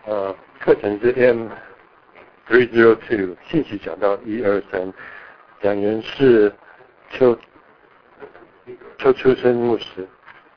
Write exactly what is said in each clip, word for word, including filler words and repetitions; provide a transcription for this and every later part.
呃，课程是 M 三零二，信息讲到一二三，讲员是邱邱秋生牧师。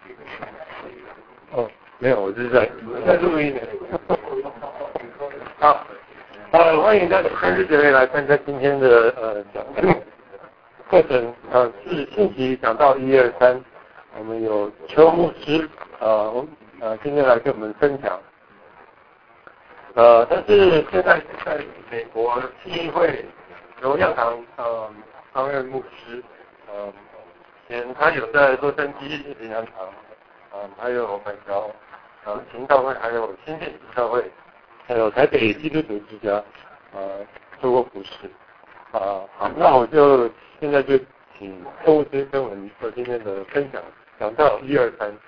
哦，没有，我是在在录音的。好，呃，欢迎大家三十姐妹来参加今天的呃讲课程，呃，是信息讲到一二三，我们有邱牧师，呃，我呃今天来跟我们分享。呃，但是现在在美国信义会荣耀堂呃方任牧师，呃，前他有在洛杉矶灵粮堂，呃，还有板桥呃行道会，还有新店行道会，还有台北基督徒之家，呃，做过服饰。啊、呃，好，那我就现在就请邱牧师跟我们做今天的分享，讲到一二三。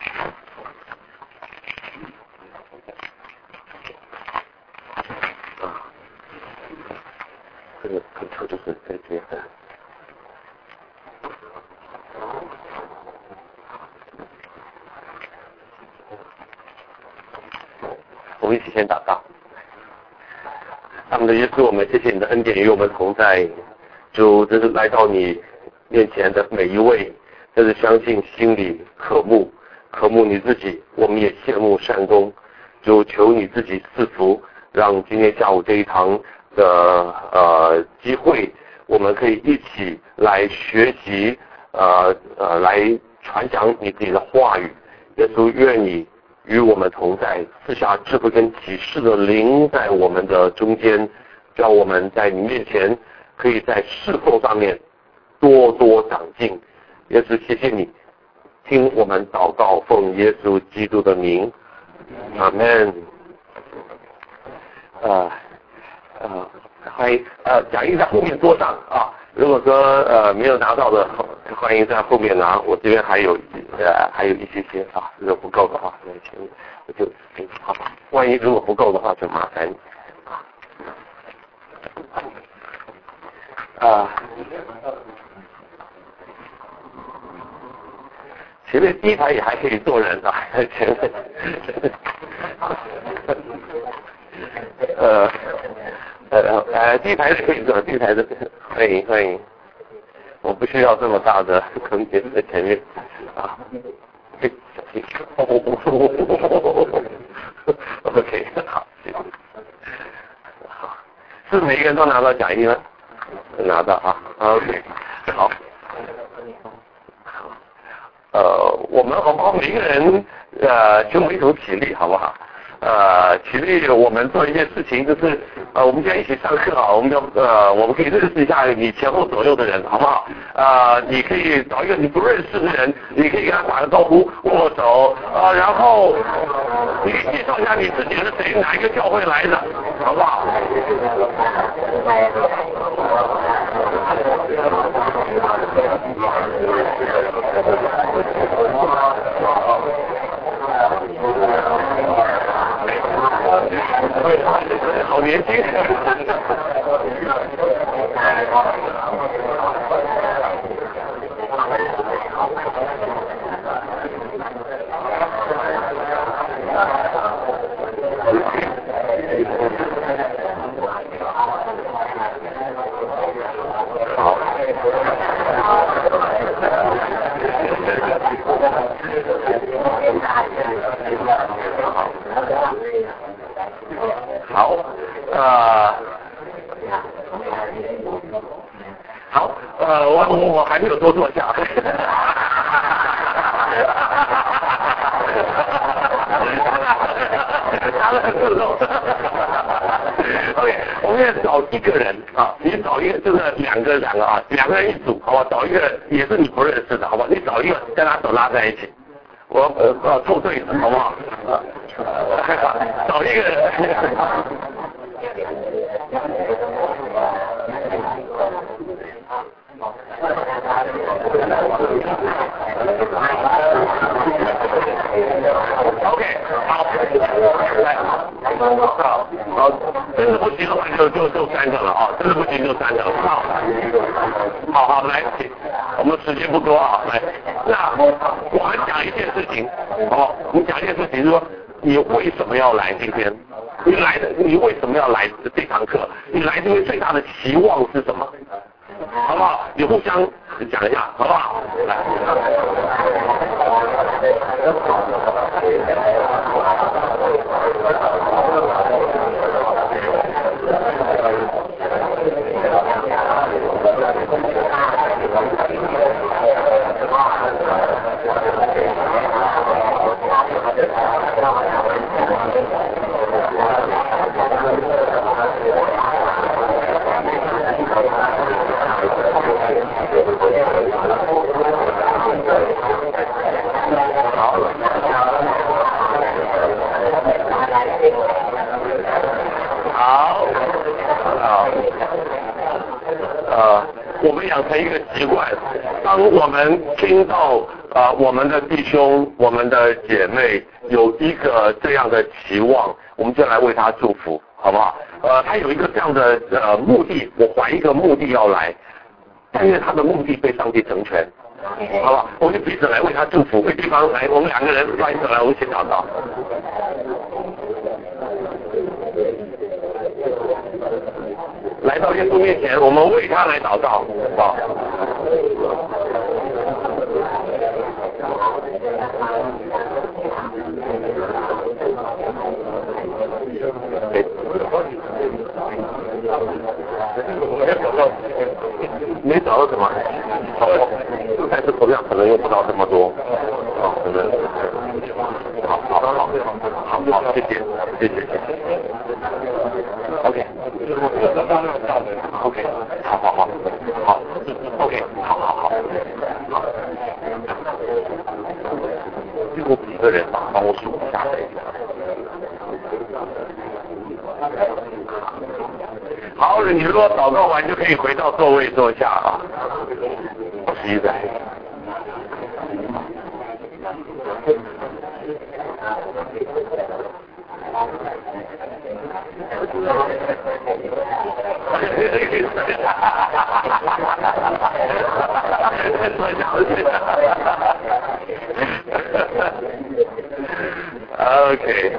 这个可错就是在这边。 我们一起先祷告。他们的耶稣，我们谢谢你的恩典与我们同在。主，这是来到你面前的每一位，这是相信心里渴慕，渴慕你自己，我们也羡慕善功。主，求你自己赐福，让今天下午这一堂的呃机会，我们可以一起来学习，呃呃，来传讲你自己的话语。耶稣，愿你与我们同在，赐下智慧跟启示的灵在我们的中间，让我们在你面前可以在侍奉上面多多长进。耶稣，谢谢你，听我们祷告，奉耶稣基督的名，阿门。呃呃，欢迎呃讲义在后面桌上啊，如果说呃没有拿到的，欢迎在后面拿，我这边还有呃还有一些些啊，如果不够的话，那请我就好，万一如果不够的话，就麻烦你啊。啊，前面第一排也还可以坐人啊，前面呃呃呃第一排是可以坐，第一排的欢迎欢迎，我不需要这么大的空间在前面啊。小心 ，OK， 好，谢谢。好，是每一个人都拿到讲义吗？拿到啊 ，OK， 好。呃，我们好不好？每一个人呃，全部一同起立，好不好？呃，起立，我们做一件事情，就是呃，我们现在一起上课啊，我们要呃，我们可以认识一下你前后左右的人，好不好？呃，你可以找一个你不认识的人，你可以跟他打个招呼，握手啊、呃，然后你可以介绍一下你自己是谁，哪一个教会来的，好不好？好年轻。好，呃，好，呃，我我我还没有多坐下。OK， 我们要找一个人啊，你找一个就是两个两个啊，两个人一组，好吧？找一个也是你不认识的，好吧？你找一个跟他手拉在一起，我呃呃凑对了，好不好？啊，找一个人。OK， 好，来，好，好，真的不行的话就就就三个了啊，真的不行就三个了，好，好好来，我们时间不多啊，来，那我们讲一件事情，好，我们讲一件事情，就是说你为什么要来今天？你来的，你为什么要来这堂课？你来这边最大的期望是什么？好不好？你互相讲一下，好不好？来。好，好，呃，我们养成一个习惯，当我们听到啊、呃、我们的弟兄、我们的姐妹有一个这样的期望，我们就来为他祝福，好不好？呃，他有一个这样的呃目的，我怀一个目的要来，但是他的目的被上帝成全。好吧，我们就彼此来为他祝福。为对方来，我们两个人来一起来，我们一起祷告。来到耶稣面前，我们为他来祷告。好。没找到什么？哦，但是头像可能用不到这么多。哦，可能。好好好，好好，谢谢，谢谢，谢谢。OK。OK， 好好好，好 ，OK， 好好好，好。有几个人帮帮我数一下这个。好，你如果祷告完就可以回到座位坐下啊。十一在。OK。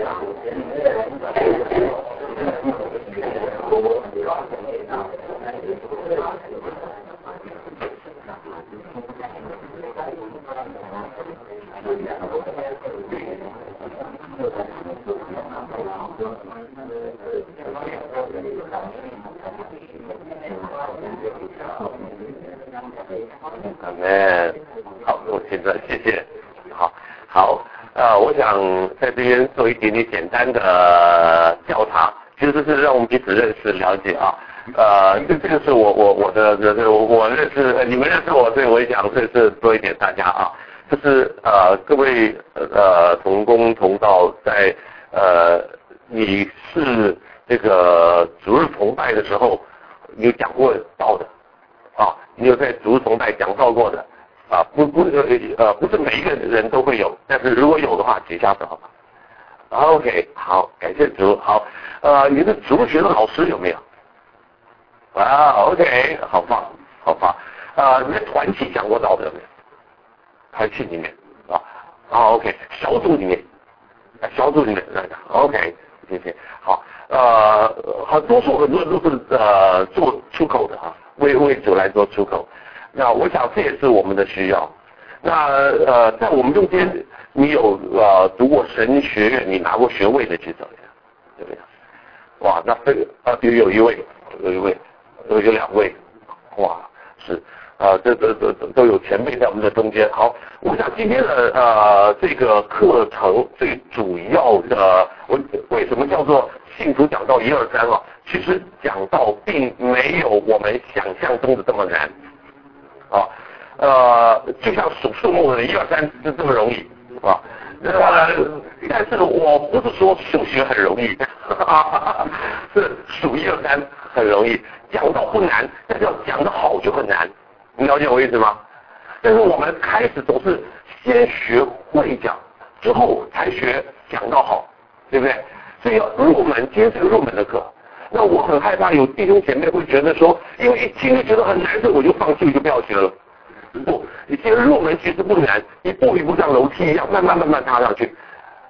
阿门。好，我现在谢谢。好，好，呃，我想在这边做一点点简单的调查，其实是让我们彼此认识、了解啊。呃，这这个是我我我的这个我认识你们认识我，所以我想这是多一点大家啊。就是呃各位呃同工同道在呃你是这个主日崇拜的时候有讲过道的啊，你有在主日崇拜讲道过的啊，不不呃不是每一个人都会有，但是如果有的话举下手好吧。OK， 好，感谢主。好，呃你的主学的老师有没有？啊 OK， 好棒好棒。啊你在团体讲过道的有没有？团体里面啊，啊 OK， 小组里面，小组里面 OK， 谢谢。好，呃，很多数很多人都是呃做出口的啊，为为主来做出口。那我想这也是我们的需要。那呃，在我们中间，你有呃读过神学院，你拿过学位的举手一下，对不对？哇，那这个啊，有有一位，有一位，有有两位，哇，是。啊，这这这都有前辈在我们的中间。好，我想今天的呃这个课程最主要的，我为什么叫做幸福讲道一二三啊？其实讲道并没有我们想象中的这么难啊。呃，就像数数目的一二三是这么容易啊。呃，但是我不是说数学很容易，是数一二三很容易，讲道不难，但是要讲得好就很难。你了解我意思吗？但是我们开始总是先学会讲，之后才学讲到好，对不对？所以要入门，今天是个入门的课。那我很害怕有弟兄姐妹会觉得说，因为一听就觉得很难，所以我就放弃，我就不要学了。不，你先入门其实不难，一步一步像楼梯一样，慢慢慢慢踏上去。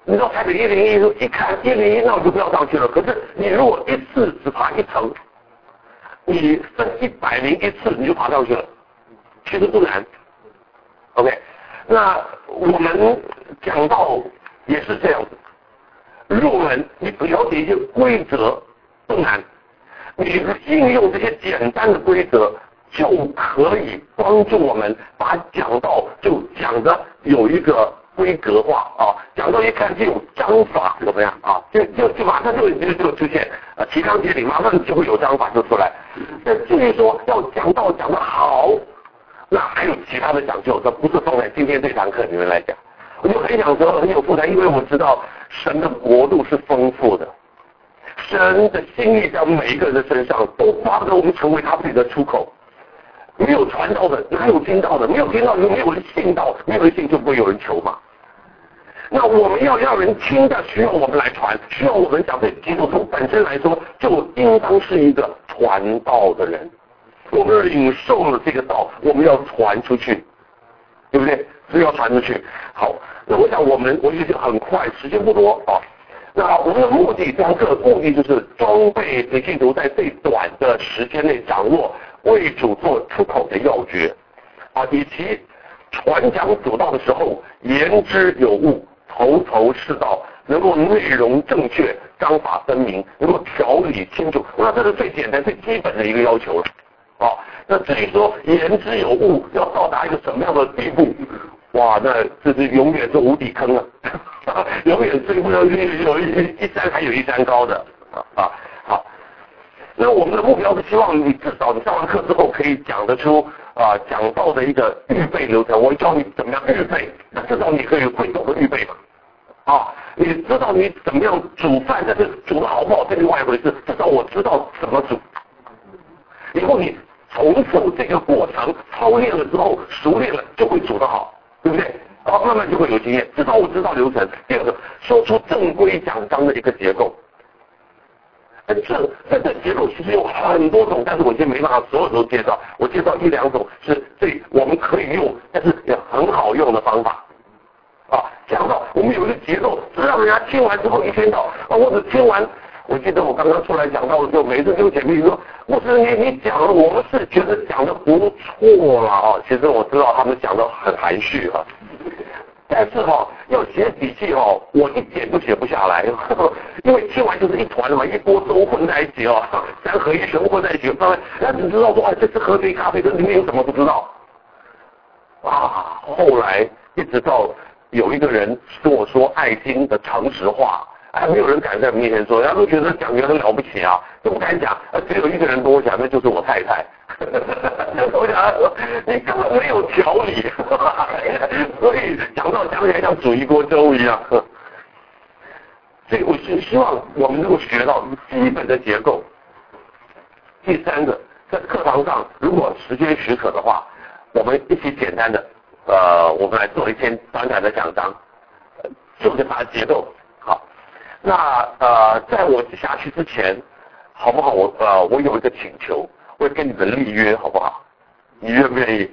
你到台北一零一一看一零一，那我就不要上去了。可是你如果一次只爬一层，你分一百零一次你就爬上去了，其实不难。OK， 那我们讲到也是这样子，入门你了解一些规则不难，你应用这些简单的规则就可以帮助我们把讲道就讲的有一个规格化啊，讲到一看就有章法，怎么样啊？就就就马上就就就出现啊，提纲挈领，马上就会有章法就出来。那至于说要讲道讲得好，那还有其他的讲究，这不是放在今天这堂课里面来讲。我就很想说很有负担，因为我知道神的国度是丰富的，神的心意在每一个人的身上都巴不得我们成为他自己的出口。没有传道的，哪有听到的？没有听到就没有人信到，没有人信就不会有人求嘛。那我们要让人听的，需要我们来传，需要我们讲。对基督徒本身来说，就应当是一个传道的人。我们领受了这个道，我们要传出去，对不对？所以要传出去。好，那我想我们我就很快，时间不多啊。那我们的目的，这堂课的目的就是装备培训徒在最短的时间内掌握为主做出口的要诀啊，以及传讲主道的时候言之有物，头头是道，能够内容正确，章法分明，能够条理清楚。那这是最简单最基本的一个要求了。啊，那至于说言之有物要到达一个什么样的地步，哇，那这是永远是无底坑啊，永远追不上去，有一一山还有一山高的啊啊好。那我们的目标是希望你至少你上完课之后可以讲得出啊讲到的一个预备流程，我会教你怎么样预备，那至少你可以会懂得预备嘛。啊，你知道你怎么样煮饭，但是煮的好不好这是另外一回事，至少我知道怎么煮。以后你重复这个过程，操练了之后，熟练了就会煮得好，对不对？然后慢慢就会有经验。至少我知道流程。第二个，说出正规讲章的一个结构。这这这结构其实有很多种，但是我今天没办法所有都介绍，我介绍一两种是最我们可以用，但是也很好用的方法。啊，讲到我们有一个结构，是让人家听完之后一天到啊，或者听完。我记得我刚刚出来讲到的时候，每次就前面说，牧师你你讲了，我们是觉得讲的不错了啊。其实我知道他们讲的很含蓄啊，但是哈、哦、要写笔记哦，我一点都写不下来，呵呵因为听完就是一团嘛，一锅粥混在一起哦，三合一全混在一起，当然他只知道说啊，这次喝杯咖啡，这里面有什么不知道啊。后来一直到有一个人跟我说爱心的诚实话。哎，没有人敢在我面前说，人家都觉得讲员很了不起啊，都不敢讲。只有一个人跟我讲，那就是我太太。我想，你根本没有条理，所以讲到讲起来像煮一锅粥一样。所以我是希望我们能够学到基本的结构。第三个，在课堂上，如果时间许可的话，我们一起简单的，呃，我们来做一篇短短的讲章，就是把结构。好。那呃，在我下去之前，好不好？我呃，我有一个请求，我会跟你们立约，好不好？你愿不愿意？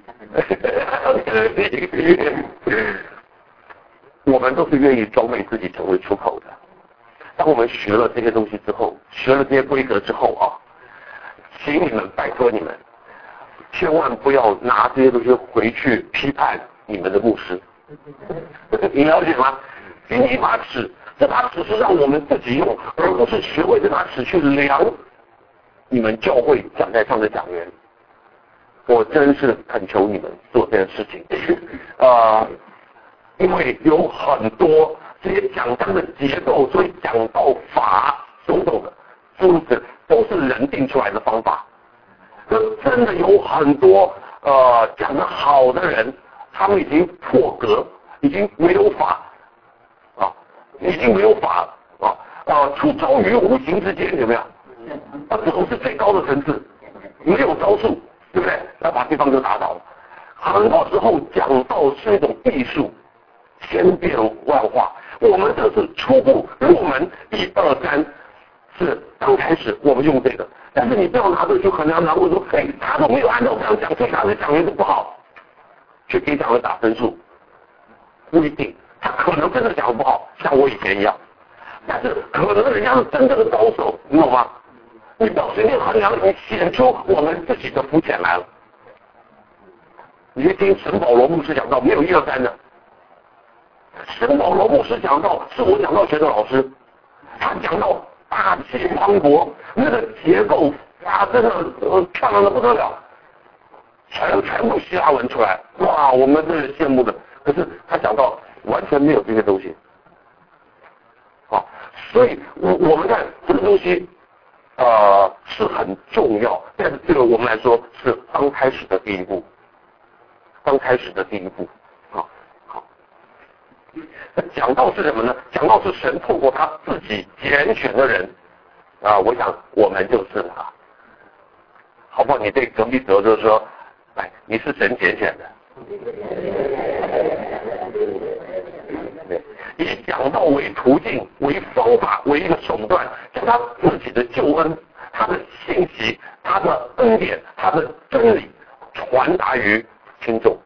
我们都是愿意装备自己成为出口的。当我们学了这些东西之后，学了这些规则之后啊，请你们拜托你们，千万不要拿这些东西回去批判你们的牧师。你了解吗？给你一把尺。这把尺是让我们自己用，而不是学会这把尺去量你们教会讲台上的讲员。我真是恳求你们做这件事情，呃，因为有很多这些讲章的结构，所以讲道法种种的，诸如此都是人定出来的方法。那真的有很多呃讲得好的人，他们已经破格，已经没有法。已经没有法了啊啊！出招于无形之间，有没有？啊，这种是最高的层次，没有招数，对不对？要把对方就打倒了。很多时候讲道是一种艺术，千变万化。我们这是初步入门，一二三是刚开始我们用这个，但是你不要拿着去衡量，然后说，哎，他都没有按照这样讲，所以他的讲员都不好，去给讲员打分数，不一定。 他可能真的讲得不好，像我以前一样，但是可能人家是真正的高手，你懂吗？你不要随便衡量，你显出我们自己的肤浅来了。你去听沈保罗牧师讲道，没有一二三的。沈保罗牧师讲道是我讲道学的老师，他讲到大气磅礴，那个结构啊，真的呃漂亮的不得了，全全部希腊文出来，哇，我们真是羡慕的。可是他讲到完全没有这些东西，好，所以我我们看这个东西。呃，是很重要，但是这个我们来说是刚开始的第一步，刚开始的第一步，好，好。那讲道是什么呢？讲道是神透过他自己拣选的人，啊，我想我们就是啊，好不好？你对隔壁德就是说，哎，你是神拣选的，对。以讲道为途径、为方法、为一个手段，将他自己的救恩、他的信息、他的恩典、他的真理传达于听众。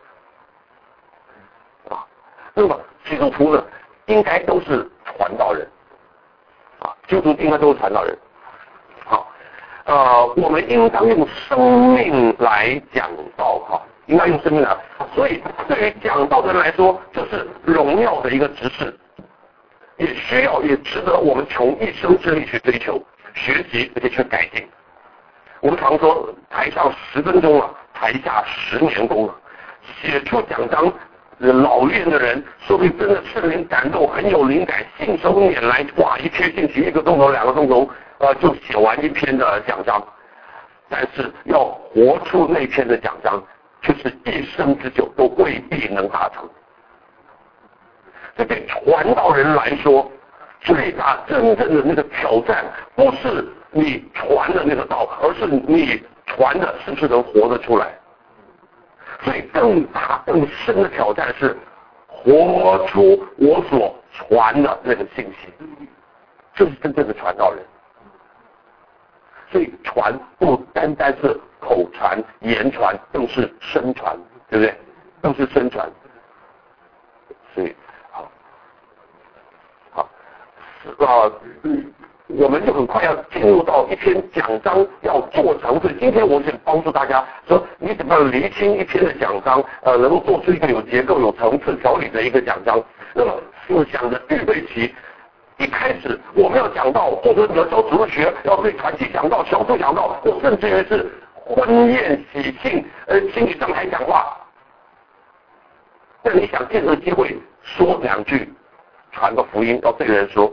啊，那么基督徒呢，应该都是传道人。啊，基督徒应该都是传道人。好，呃，我们应当用生命来讲道，哈。应该用生命来，所以对于讲道的人来说，这是荣耀的一个职事，也需要也值得我们穷一生之力去追求、学习，而且去改进。我们常说台上十分钟了，台下十年功了。写出讲章老练的人，说不定真的圣灵感动，很有灵感，信手拈来，哇，一篇进去一个钟头、两个钟头，呃，就写完一篇的讲章。但是要活出那篇的讲章，就是一生之久都未必能达成。这对传道人来说，最大真正的那个挑战，不是你传的那个道，而是你传的是不是能活得出来。所以更大更深的挑战是活出我所传的那个信息，这是真正的传道人。所以传不单单是口传、言传，更是身传，对不对？更是身传。所以，好，好，啊，我们就很快要进入到一篇讲章要做成。所以今天我想帮助大家说，你怎么样厘清一篇的讲章，呃，能够做出一个有结构、有层次、条理的一个讲章。那么思想的预备期。一开始我们要讲到，或者你要教主日学，要对团体讲到、小组讲到，或甚至于是婚宴喜庆，呃，请你上台讲话。那你想借这个机会说两句，传个福音到这个人说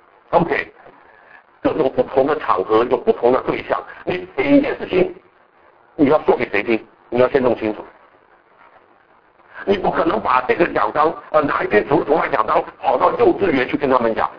，OK， 各种不同的场合有不同的对象，你第一件事情你要说给谁听？你要先弄清楚。你不可能把这个讲章，呃，拿一篇主主外讲章跑到幼稚园去跟他们讲。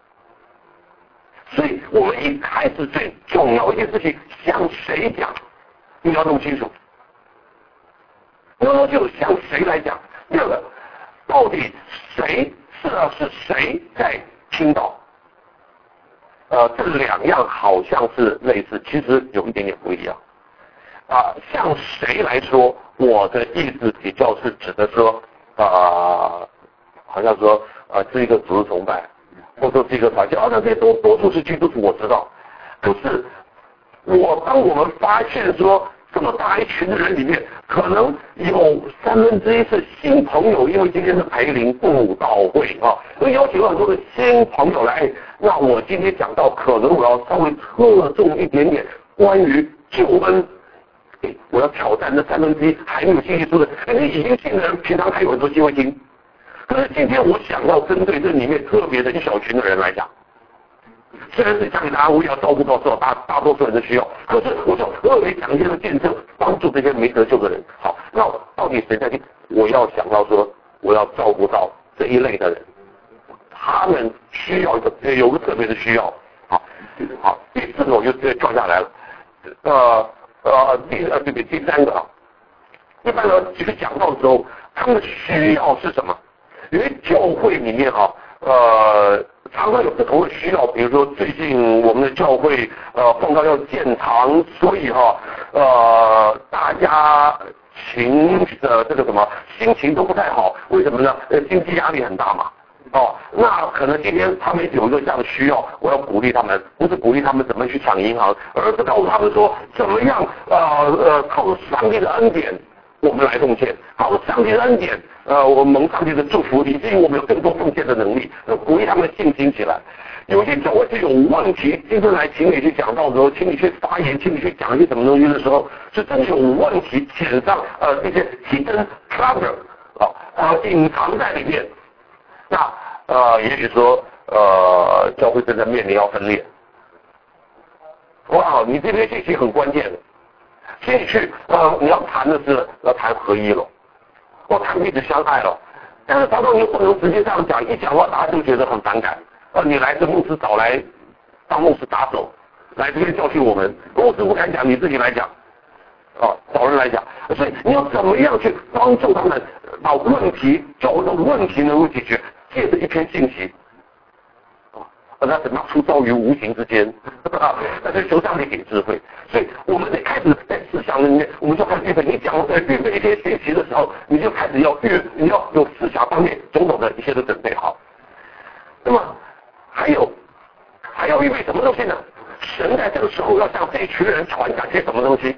所以我们一开始最重要一件事情，向谁讲，你要弄清楚。那么就向谁来讲？第二个，到底谁是啊是谁在听到？呃，这两样好像是类似，其实有一点点不一样。啊、呃，向谁来说？我的意思比较是指的说，啊、呃，好像说，呃，是一个主日崇拜。或者是一个团体，啊，那些多多数是基督徒，我知道。可是，我当我们发现说，这么大一群的人里面，可能有三分之一是新朋友，因为今天是培灵布道会啊，所以邀请了很多的新朋友来。那我今天讲到，可能我要稍微侧重一点点关于救恩。我要挑战那三分之一还没有信耶稣的，那些已经信的人，平常还有很多机会听。可是今天我想要针对这里面特别的一小群的人来讲，虽然是讲给大家，我也要照顾到这大大多数人的需要，可是我就特别讲一些的见证，帮助这些没得救的人。好，那到底谁在听？我要想到说，我要照顾到这一类的人，他们需要一个有个特别的需要。好，好，第四个我就直接跳下来了。呃呃，第呃对对，第三个啊，一般呢，其实讲到的时候，他们的需要是什么？因为教会里面哈、啊，呃，常常有不同的需要，比如说最近我们的教会呃碰到要建堂，所以哈、啊，呃，大家情呃这个什么心情都不太好，为什么呢？呃，经济压力很大嘛。哦，那可能今天他们有一个这样的需要，我要鼓励他们，不是鼓励他们怎么去抢银行，而是告诉他们说怎么样呃呃靠着上帝的恩典，我们来奉献，靠着上帝的恩典，呃我们蒙上帝的祝福，以至于我们有更多奉献的能力，要鼓励他们的信心起来。有些教会是有问题，今天来请你去讲道的时候，请你去发言，请你去讲一些什么东西的时候，是真的有问题，潜上呃这些 hidden cover 啊啊隐藏在里面。那呃，也许说呃，教会正在面临要分裂。哇，你这边信息很关键的，所以去呃，你要谈的是要谈合一了，或谈彼此相爱了。但是常常你不能直接这样讲，一讲话大家就觉得很反感。呃，你来这牧师找来当牧师打手，来这边教训我们，牧师不敢讲，你自己来讲。啊，找人来讲，所以你要怎么样去帮助他们把问题、教会的问题能够解决？借着一篇信息，啊，那怎么样出造于无形之间？那就求上帝给智慧。所以我们得开始在思想里面，我们就开始预备。你讲呃预备一些信息的时候，你就开始要预，你要有思想方面种种的一些都准备好。那么还有还要预备什么东西呢？神在这个时候要向这一群人传讲些什么东西？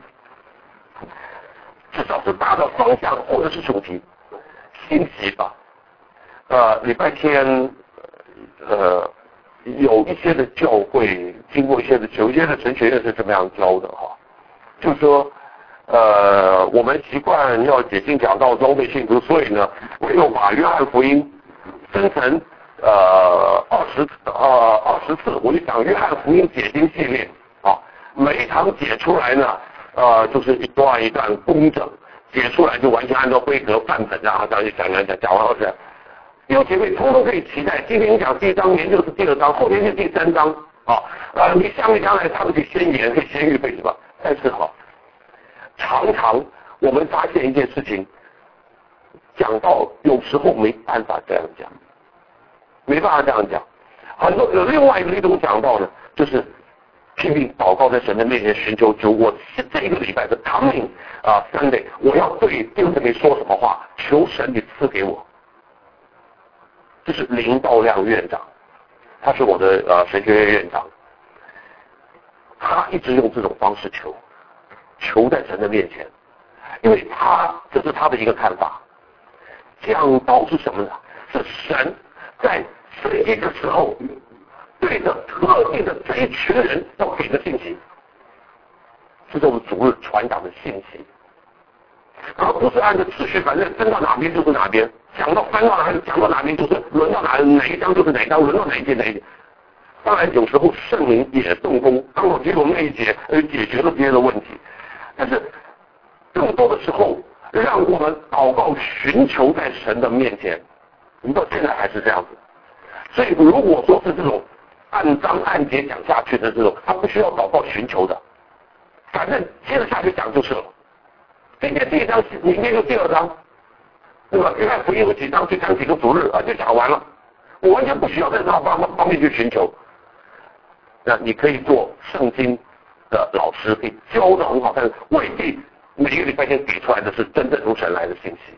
至少是大的方向或者是主题，信息吧。呃，礼拜天，呃，有一些的教会经过一些的，有一些的神学院是这么样教的哈，就是说，呃，我们习惯要解经讲道装备信徒，所以呢，我又把约翰福音分成呃二十呃二十次，我就讲约翰福音解经系列啊，每一堂解出来呢。呃，就是一段一段工整，解出来就完全按照规格范本，然后这样就讲讲讲讲完后是，弟兄姐妹通通可以期待，今天讲第一章，明天就是第二章，后天是第三章啊。呃，你下面将来他们可以先演，可以先预备是吧？但是哈，常常我们发现一件事情，讲到有时候没办法这样讲，没办法这样讲。很多有另外一种讲道呢，就是拼命祷告在神的面前寻求主，我这一个礼拜的 coming 啊 Sunday， 我要对弟兄姊妹说什么话，求神你赐给我。这是林道亮院长，他是我的呃神学院院长，他一直用这种方式求，求在神的面前，因为他这是他的一个看法。讲道是什么呢？是神在这一个时候对着特定的这一群人要给的信息，是这种主日传达的信息，而不是按照次序，反正分到哪边就是哪边，讲到翻到哪讲到哪边就是轮到哪哪一章就是哪一章，轮到哪一节哪一节。当然有时候圣灵也动工，刚好结果那一节呃解决了别人的问题，但是更多的时候让我们祷告寻求在神的面前，我们到现在还是这样子。所以如果说是这种按章按节讲下去的这种，他不需要祷告寻求的，反正接着下去讲就是了。今天第一章，明天就第二章，对吧？约翰福音有几章就讲几个主日啊，就讲完了。我完全不需要在那方方面去寻求。那你可以做圣经的老师，可以教的很好，但是未必每个礼拜天给出来的是真正从神来的信息。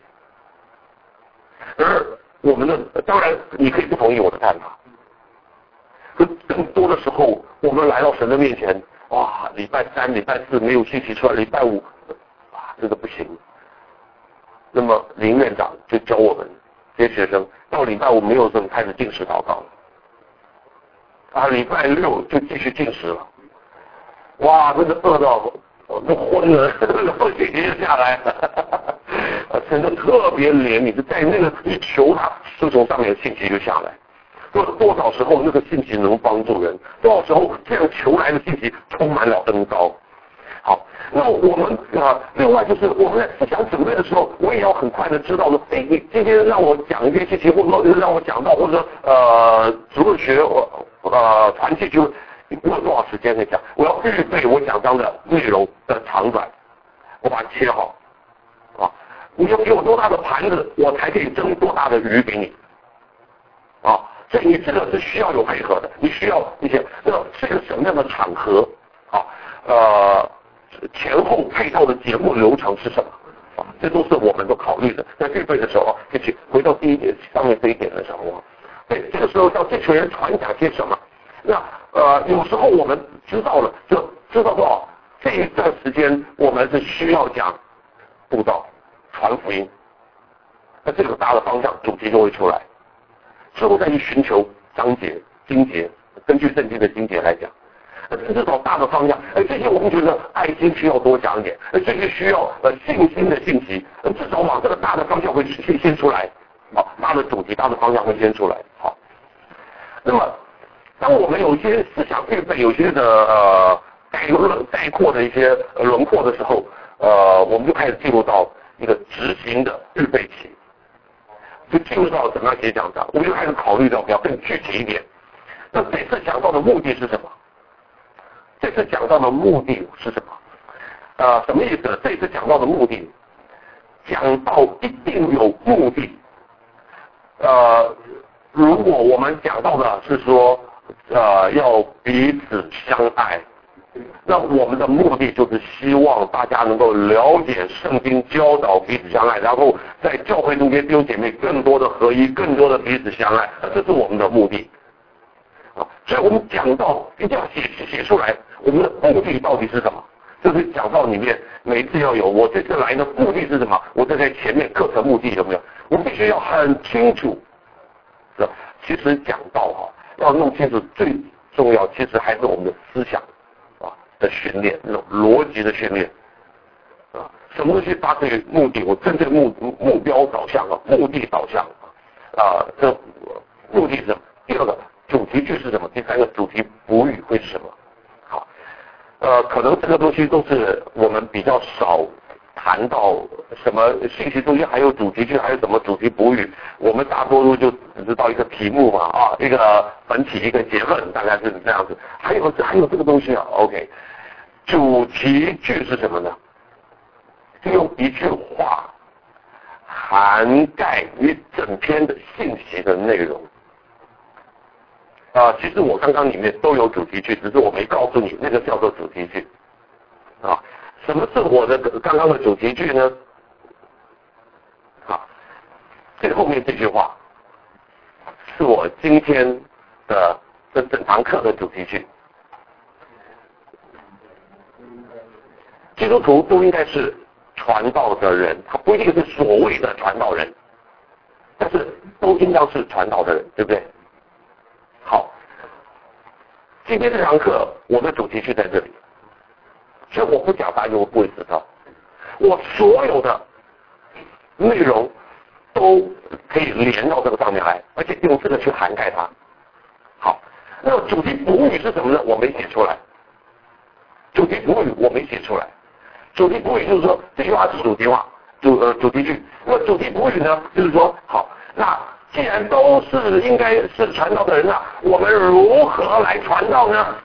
而我们呢，当然你可以不同意我的看法。更多的时候，我们来到神的面前，哇，礼拜三、礼拜四没有信息出来，礼拜五，哇，这个不行。那么林院长就教我们这些学生，到礼拜五没有时候开始禁食祷告了，啊，礼拜六就继续禁食了，哇，那个饿到都昏了，然后信息就下来，啊，神就特别怜悯，就在那个一求他，就从上面的信息就下来。多多少时候那个信息能帮助人，多少时候这样求来的信息充满了恩膏。好，那我们啊，另外就是我们在思想准备的时候，我也要很快的知道说，哎，你今天让我讲一些信息，或者说让我讲到，或者说呃，主日学我呃团契就我有多少时间可以讲，我要预备我讲章的内容的长短，我把它切好啊，你要给我多大的盘子，我才可以蒸多大的鱼给你啊。所以你这个是需要有配合的，你需要一些，那是一个什么样的场合啊？呃，前后配套的节目流程是什么？啊， 这都是我们都考虑的。在预备的时候，就去回到第一点上面这一点的时候啊，对，这个时候向这群人传讲些什么？那呃，有时候我们知道了，就知道说这一段时间我们是需要讲布道、传福音，那这个大的方向主题就会出来。之后再去寻求章节、经节，根据圣经的经节来讲。这种大的方向，哎，这些我们觉得爱心需要多讲一点，呃，这些需要呃信心的信息，呃，至少往这个大的方向会先先出来，好，大的主题、大的方向会先出来，好。那么，当我们有一些思想预备、有些的呃概论、概括的一些轮廓的时候，呃，我们就开始进入到一个执行的预备期，就进入到怎么样写讲章，我们就开始考虑到比较更具体一点。那这次讲到的目的是什么？这次讲到的目的是什么？呃，什么意思？这次讲到的目的，讲到一定有目的。呃，如果我们讲到的是说，呃，要彼此相爱，那我们的目的就是希望大家能够了解圣经教导彼此相爱，然后在教会中间弟兄姐妹更多的合一，更多的彼此相爱，这是我们的目的。啊，所以我们讲到一定要写写出来，我们的目的到底是什么？就是讲到里面每一次要有，我这次来的目的是什么？我这在前面课程目的有没有？我必须要很清楚。是吧？其实讲到哈，要弄清楚最重要，其实还是我们的思想啊的训练，那种逻辑的训练啊，什么东西达成目的？我真正目目标导向啊，目的导向啊，这目的是什么？第二个。主题句是什么？第三个主题补语会是什么？好，呃，可能这个东西都是我们比较少谈到什么信息中间还有主题句，还有什么主题补语，我们大多数就只知道一个题目嘛，啊，一个本体一个结论，大概是这样子。还有还有这个东西啊 ，OK， 主题句是什么呢？就用一句话涵盖一整篇的信息的内容。啊、呃，其实我刚刚里面都有主题句，只是我没告诉你，那个叫做主题句。啊，什么是我的刚刚的主题句呢？啊，最后面这句话是我今天的这整堂课的主题句。基督徒都应该是传道的人，他不一定是所谓的传道人，但是都应当是传道的人，对不对？好，今天这堂课我的主题是在这里，所以我不讲大家我不会知道，我所有的内容都可以连到这个上面来，而且用这个去涵盖它。好，那主题补语是什么呢？我没写出来。主题补语我没写出来。主题补语就是说这句话是主题话，主呃主题句。那主题补语呢，就是说好，那既然都是应该是传道的人啊，我们如何来传道呢？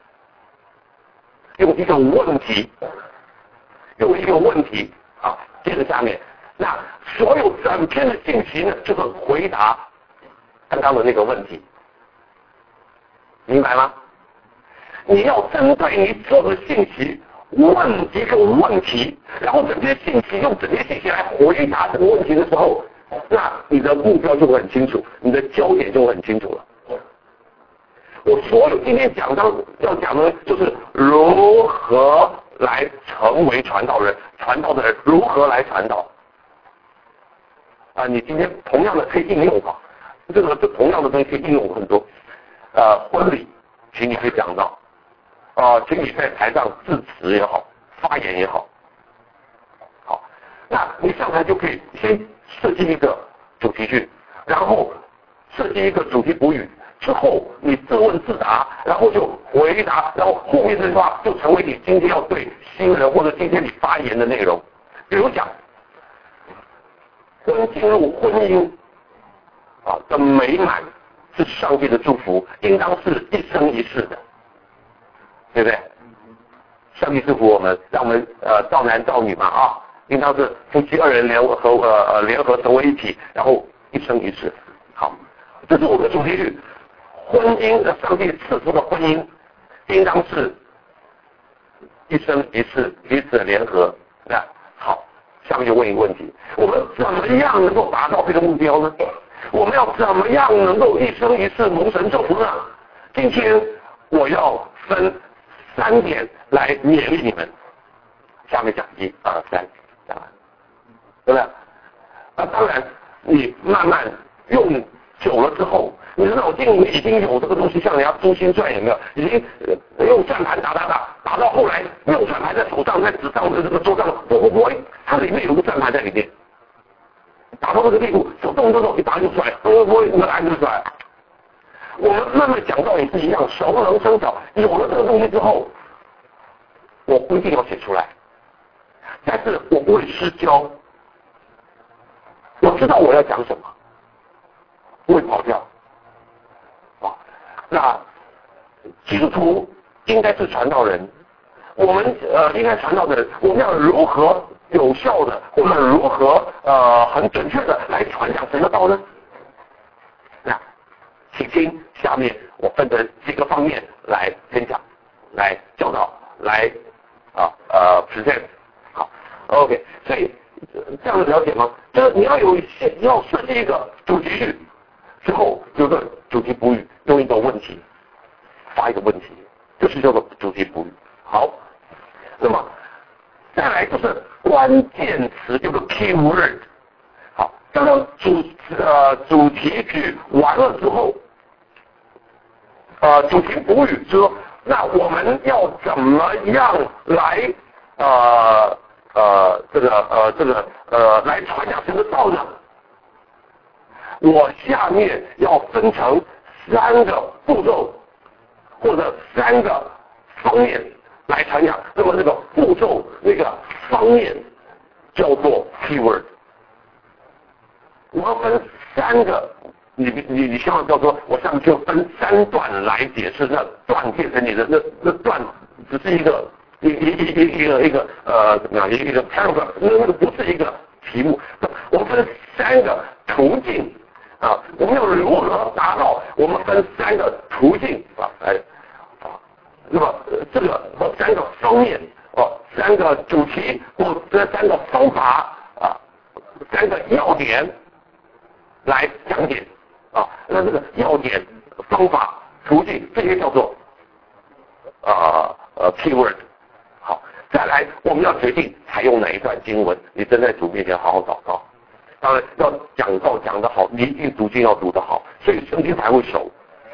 用一个问题，用一个问题啊，接着下面，那所有整篇的信息呢，就是回答刚刚的那个问题，明白吗？你要针对你做的信息问一个问题，然后整篇信息用整篇信息来回答这个问题的时候，那你的目标就会很清楚，你的焦点就会很清楚了。我所有今天讲到要讲的就是如何来成为传道人，传道的人如何来传道。啊，你今天同样的可以应用吧，这个同样的东西可以应用很多。呃，婚礼，请你可以讲到，啊、呃，请你在台上致辞也好，发言也好，好，那你上台就可以先设计一个主题句，然后设计一个主题补语。之后你自问自答，然后就回答，然后后面这句话就成为你今天要对新人或者今天你发言的内容。比如讲，婚进入婚姻啊的美满是上帝的祝福，应当是一生一世的，对不对？上帝祝福我们，让我们呃造男造女嘛啊，应当是夫妻二人联合呃呃联合成为一体，然后一生一世。好，这是我的主题句。婚姻的上帝赐福的婚姻，应当是一生一世彼此联合。那好， 下面就问一个问题：我们怎么样能够达到这个目标呢？我们要怎么样能够一生一世蒙神祝福呢？今天我要分三点来勉励你们。下面讲一二三，讲完，对不对？那当然，你慢慢用久了之后，你的脑筋里已经有这个东西，像人家珠心算有没有？已经用转盘打打打，打到后来用转盘在手上、在纸上的这个桌上，啵啵啵，它里面有个转盘在里面。打到这个地步，手动动动，一打就出来，啵啵，那个按就出来。我们慢慢讲到也是一样，熟能生巧。有了这个东西之后，我不一定要写出来，但是我不会失焦。我知道我要讲什么，不会跑掉。啊，那基督徒应该是传道人，我们呃应该传道的人，我们要如何有效的，我们如何呃很准确的来传讲神的道呢？那请听下面我分成几个方面来分享，来教导，来啊呃 present。好 ，OK， 所以这样的了解吗？就是你要有要设计一个主题句，之后有个主题补语，用一个问题发一个问题，就是叫做主题补语。好，那么再来就是关键词，有个 key word。好，刚刚主呃主题句完了之后，呃主题补语就是说，那我们要怎么样来呃呃这个呃这个呃来传讲神的道呢？我下面要分成三个步骤或者三个方面来传讲。那么这个步骤那个方面叫做 keyword。我要分三个，你你你希望叫做我下面就分三段来解释，那段变成你的那那段只是一个一一一一个一个呃怎么样一个一个 paragraph， 那那个不是一个题目。我们分三个途径啊，我们要如何达到？我们分三个途径啊，来啊，那么这个和三个方面哦，三个主题或这三个方法啊，三个要点来讲解啊，那这个要点、方法、途径，这些叫做呃呃 keyword。好，再来我们要决定采用哪一段经文，你站在主面前好好祷告。当然要讲道讲得好，你一定读经要读得好，所以圣经才会熟。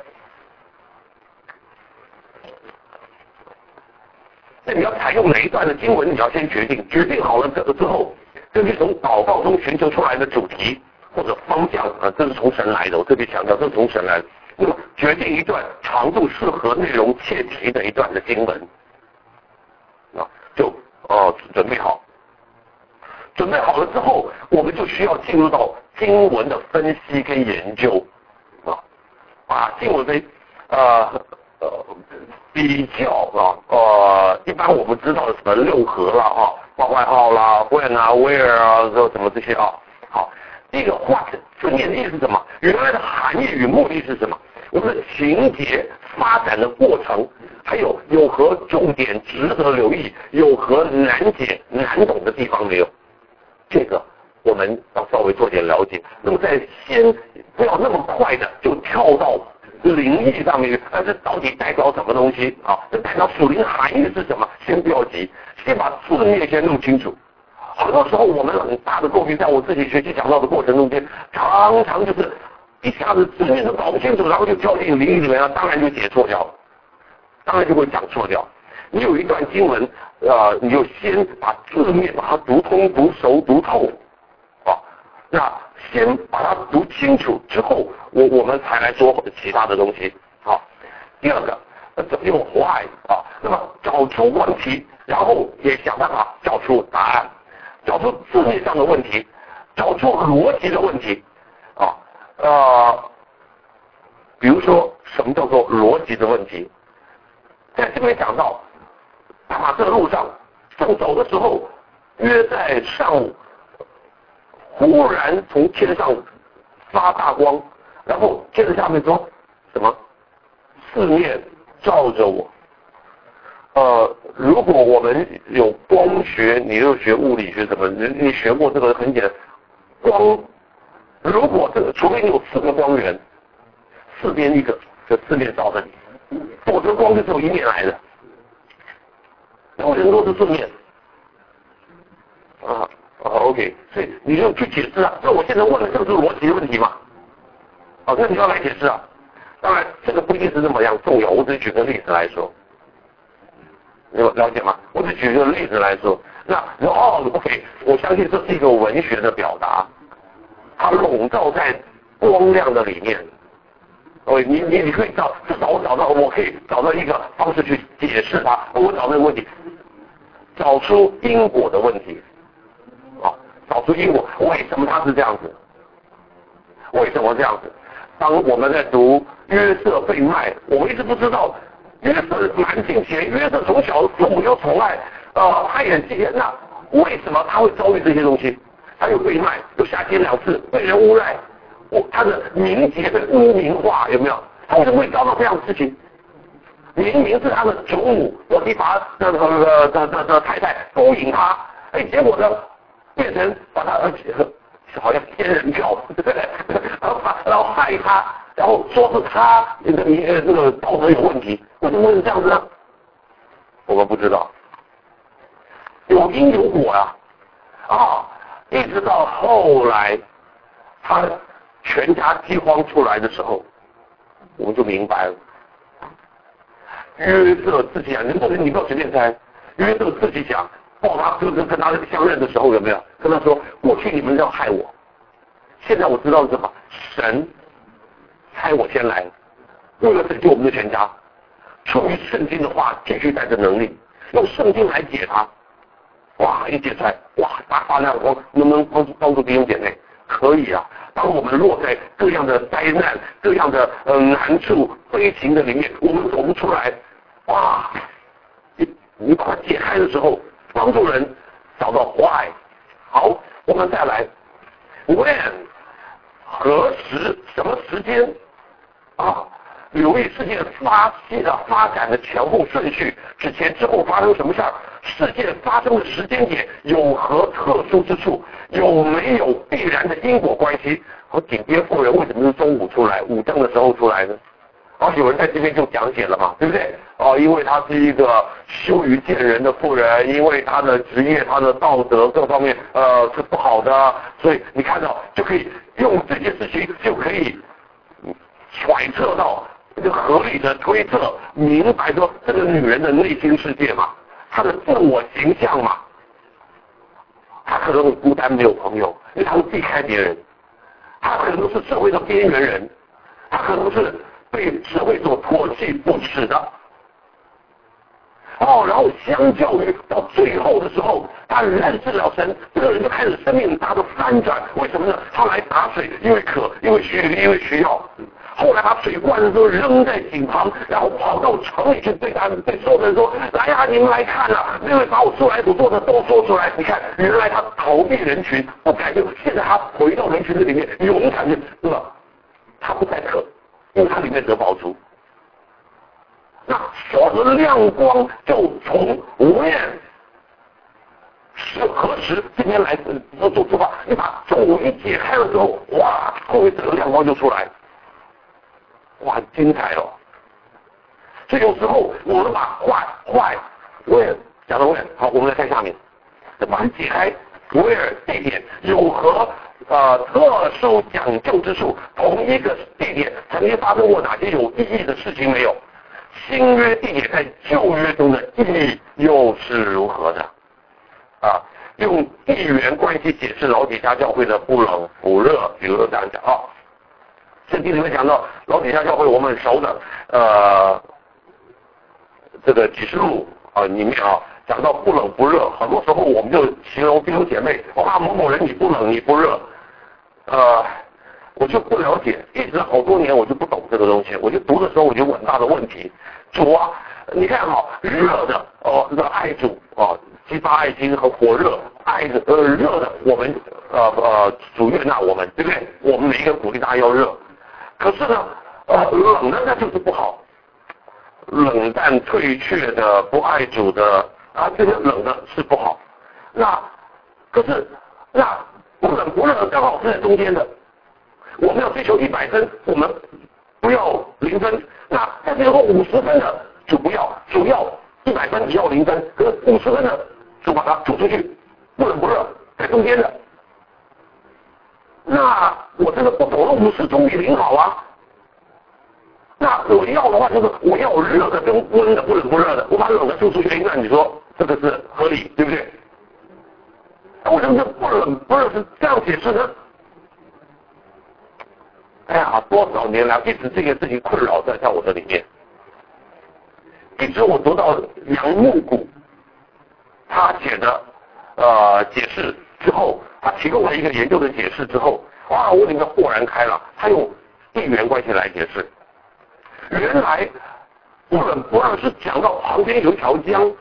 那你要采用哪一段的经文，你要先决定，决定好了这个之后，根据从祷告中寻求出来的主题或者方向啊，这是从神来的，我特别强调，这是从神来的。那么决定一段长度适合内容切题的一段的经文，啊，就哦准备好。准备好了之后，我们就需要进入到经文的分析跟研究，啊，把经文的呃呃比较啊呃，一般我们知道的什么六合啦啊，报外号啦 ，when 啊 ，where 啊，这什么这些啊，好，第一个 what 字面的意思是什么？原来的含义与目的是什么？我们的情节发展的过程，还有有何重点值得留意，有何难解难懂的地方没有？这个我们要稍微做点了解。那么在先不要那么快的就跳到灵异上面，但是到底代表什么东西啊？这代表属灵含义是什么？先不要急，先把字面先弄清楚。很多时候我们很大的诟病，在我自己学习讲道的过程中间，常常就是一下子字面都搞不清楚，然后就跳进灵异里面了，当然就解错掉了，当然就会讲错掉。你有一段经文，呃，你就先把字面把它读通、读熟、读透，啊，那先把它读清楚之后，我我们才来说其他的东西。好，第二个，呃，怎么用 why 啊？那么找出问题，然后也想办法找出答案，找出字面上的问题，找出逻辑的问题，啊，呃，比如说什么叫做逻辑的问题？在这边讲到。大马这路上送走的时候，约在上午，忽然从天上发大光，然后接着下面说什么？四面照着我。 呃，如果我们有光学，你又学物理学什么，你你学过这个很简单，光，如果这个，除非你有四个光源，四边一个，就四面照着你，否则光就只有一面来的，有人都是正面，啊啊 OK， 所以你就去解释啊，那我现在问的这个是逻辑的问题嘛，好、啊，那你要来解释啊，当然这个不一定是那么样重要，我只是举个例子来说。有了解吗？我只举个例子来说，那哦 ，OK， 我相信这是一个文学的表达，它笼罩在光亮的里面。哦，你你你可以找，至少我找到，我可以找到一个方式去解释它。我找那个问题，找出因果的问题，啊，找出因果，为什么它是这样子？为什么这样子？当我们在读约瑟被卖，我们一直不知道。约瑟蛮敬虔，约瑟从小父母就宠爱，呃，他也敬虔。那为什么他会遭遇这些东西？他又被卖，又下监两次，被人诬赖，我他的名节被污名化，有没有？他为什么会遭到这样的事情？明明是他的祖母我提拔的的的的的太太勾引他，哎，结果呢，变成把他而且好像仙人跳，对不对？然后然后害他。然后说是他这个你这个道德有问题，为什么会是这样子呢？我们不知道，有因有果呀、啊，啊，一直到后来他全家饥荒出来的时候，我们就明白了。约瑟自己讲，你不能你不要随便猜，约瑟自己讲，报他哥哥跟他相认的时候有没有跟他说，过去你们要害我，现在我知道什么，神。猜我先来，为了拯救我们的全家，出于圣经的话，继续带着能力，用圣经来解它。哇，一解出来，哇，大发亮光，能不能帮助帮助弟兄姐妹？可以啊。当我们落在各样的灾难、各样的呃难处、悲情的里面，我们走不出来，哇，你你把它解开的时候，帮助人找到 why。好，我们再来 when 何时什么时间？啊，留意事件发现的发展的前后顺序，之前之后发生什么事儿，事件发生的时间点有何特殊之处，有没有必然的因果关系？和井边妇人为什么是中午出来，午正的时候出来呢？啊，有人在这边就讲解了嘛，对不对？哦、啊，因为她是一个羞于见人的妇人，因为她的职业、她的道德各方面呃是不好的，所以你看到就可以用这件事情就可以。揣测到这个合理的推测，明白说这个女人的内心世界嘛，她的自我形象嘛，她可能会孤单没有朋友，因为她会避开别人，她可能是社会的边缘人，她可能是被社会所唾弃不耻的。哦，然后相较于到最后的时候，他认识了神，这个人就开始生命大的翻转。为什么呢？他来打水，因为渴，因为需因为需要。后来把水罐子都扔在井旁，然后跑到城里去对他们对所有的人说：“来呀、啊，你们来看啊！那位把我出来所做的都说出来。你看，原来他逃避人群，不敢就现在他回到人群的里面，勇敢的，对吧？他不再渴，因为他里面得宝珠。那所得的亮光就从when是何时这边来做做出发，你把中午一解开了之后，哇，后面整个亮光就出来。”哇，很精彩哦！所以有时候我们把坏坏 where 讲到 where， 好，我们来看下面，把它解开 where 地点有何呃特殊讲究之处？同一个地点曾经发生过哪些有意义的事情没有？新约地点在旧约中的意义又是如何的？啊，用地缘关系解释老底嘉教会的不冷不热，比如说这样讲啊。圣经里面讲到老底嘉教会，我们很熟的，呃，这个启示录啊里面啊讲到不冷不热，很多时候我们就形容弟兄姐妹，哇，某某人你不冷你不热，呃，我就不了解，一直好多年我就不懂这个东西，我就读的时候我就有很大的问题。主啊，你看好热的哦，这个爱主啊，激发爱心和火热，爱的呃热的我们呃呃主悦纳我们，对不对？我们每一个鼓励大家要热。可是呢，呃，冷的那就是不好， 冷淡退却的、不爱主的啊，这个冷的是不好。那可是那不冷不热刚好是在中间的。我们要追求一百分，我们不要零分。那但是如果五十分的就不要，主要一百分也要零分，可是五十分的就把它吐出去，不冷不热在中间的。那我这个不懂了，五十总比零好啊。那我要的话就是我要热的跟温的，不冷不热的，我把冷的吐出去，那你说这个是合理，对不对？那为什么这不冷不热是这样解释呢？哎呀，多少年来一直这个事情困扰在在我的里面，一直我读到杨牧谷他写的呃解释之后，他提供了一个研究的解释之后，哇，我里面豁然开朗，他用地缘关系来解释。原来不冷不热是讲到旁边有一条江，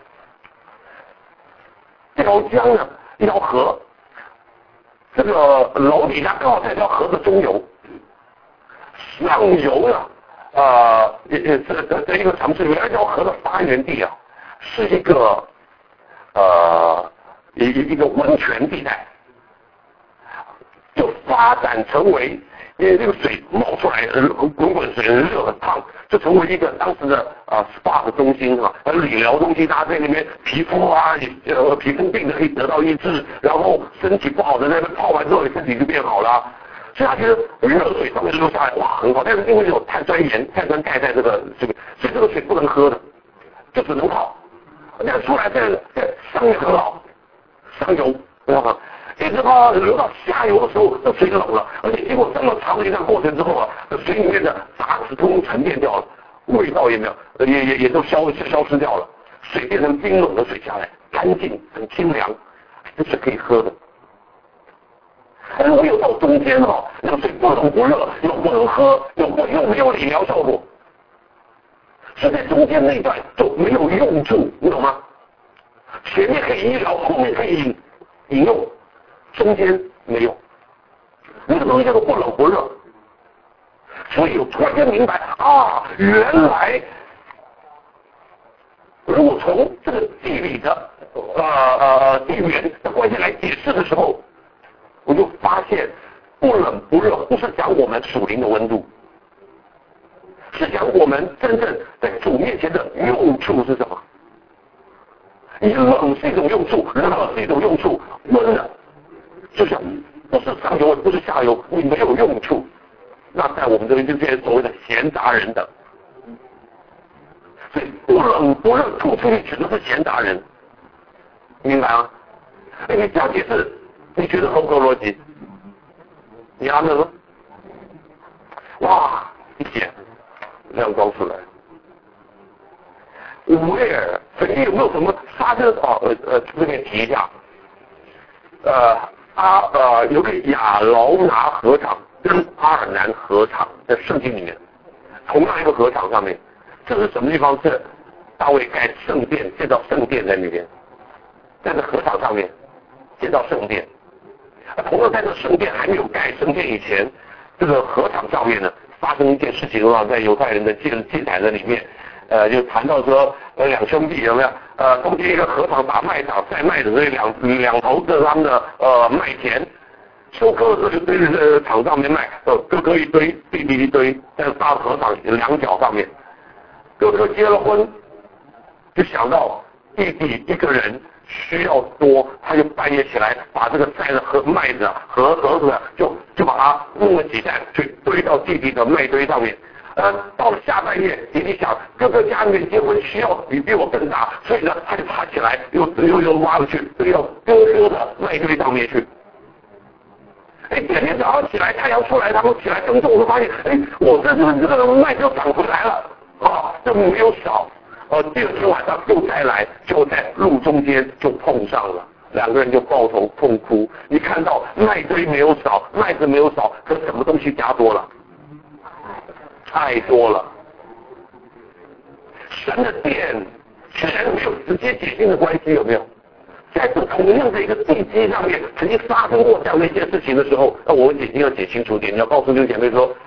这条江呢，一条河，这个楼底下刚好在这条河的中游。上游呢，呃，也也是在一个城市，原来这条河的发源地啊，是一个呃一一个温泉地带，就发展成为，因为这个水冒出来，滚滚水很热很烫，就成为一个当时的啊 S P A 的中心啊，理疗中心，大家在那边皮肤啊，呃皮肤病的可以得到医治，然后身体不好的在那边泡完之后，身体就变好了。所以他觉得热水上面流下来，哇，很好。但是因为有碳酸盐、碳酸钙在这个这个，所以这个水不能喝的，就只能泡。那出来在在上面很好，上游，哇，一直到流到下游的时候，这水冷了，而且经过这么长的一段过程之后啊，水里面的杂质通通沉淀掉了，味道也没有，也也也都消消失掉了，水变成冰冷的水下来，干净很清凉，这是可以喝的。如果有到中间哦，那个水不冷不热，又不能喝，又不又没有理疗效果，是在中间那一段就没有用处，你懂吗？前面可以医疗，后面可以饮饮用，中间没有，那个东西叫做不冷不热。所以我突然间明白啊，原来如果从这个地理的呃呃地缘的关系来解释的时候，我就发现不冷不热不是讲我们属灵的温度，是讲我们真正在主面前的用处是什么。你冷是一种用处，热是一种用处，温的就像不是上游不是下游，你没有用处，那在我们这边就变成所谓的闲杂人等。所以不冷不热吐出去指的是闲杂人，明白吗？哎，你这样解释你觉得合不合逻辑？你阿门吗？哇，一点亮光出来。Where 曾经有没有什么发生？哦，呃呃，这边提一下。呃，阿呃有个亚劳拿河场跟阿尔南河场在圣经里面，同样一个河场上面，这是什么地方？是大卫盖圣殿，建造圣殿在那边，在这河场上面建造圣殿。同样在这圣殿还没有盖圣殿以前，这个河场上面呢发生一件事情啊，在犹太人的记记载的里面，呃，就谈到说，呃，两兄弟有没有？呃，中间一个河场打麦场晒麦子，所以两两头是他们的呃麦田，收割的时候就堆在场上面卖，呃，哥哥一堆，弟弟一堆，在大河场两角上面，哥哥结了婚，就想到弟弟一个人需要多，他就半夜起来把这个晒的和麦子啊和盒子啊，就就把它弄了几袋去堆到弟弟的麦堆上面。呃，到了下半夜，弟弟想哥哥家里面结婚需要比比我更大，所以呢，他就爬起来又又又挖了去堆到哥哥的麦堆上面去。哎，第二天早上起来，太阳出来，他们起来耕种，就发现，哎，我这这这个麦就长回来了，啊，这没有少。呃，第二天晚上又再来，就在路中间就碰上了，两个人就抱头痛哭。你看到麦堆没有少，麦子没有少，可什么东西加多了？太多了。神的殿虽然没有直接解经的关系，有没有？在这同样的一个地基上面，曾经发生过这样的一件事情的时候，那我们解经要解清楚点，你要告诉弟兄姐妹说，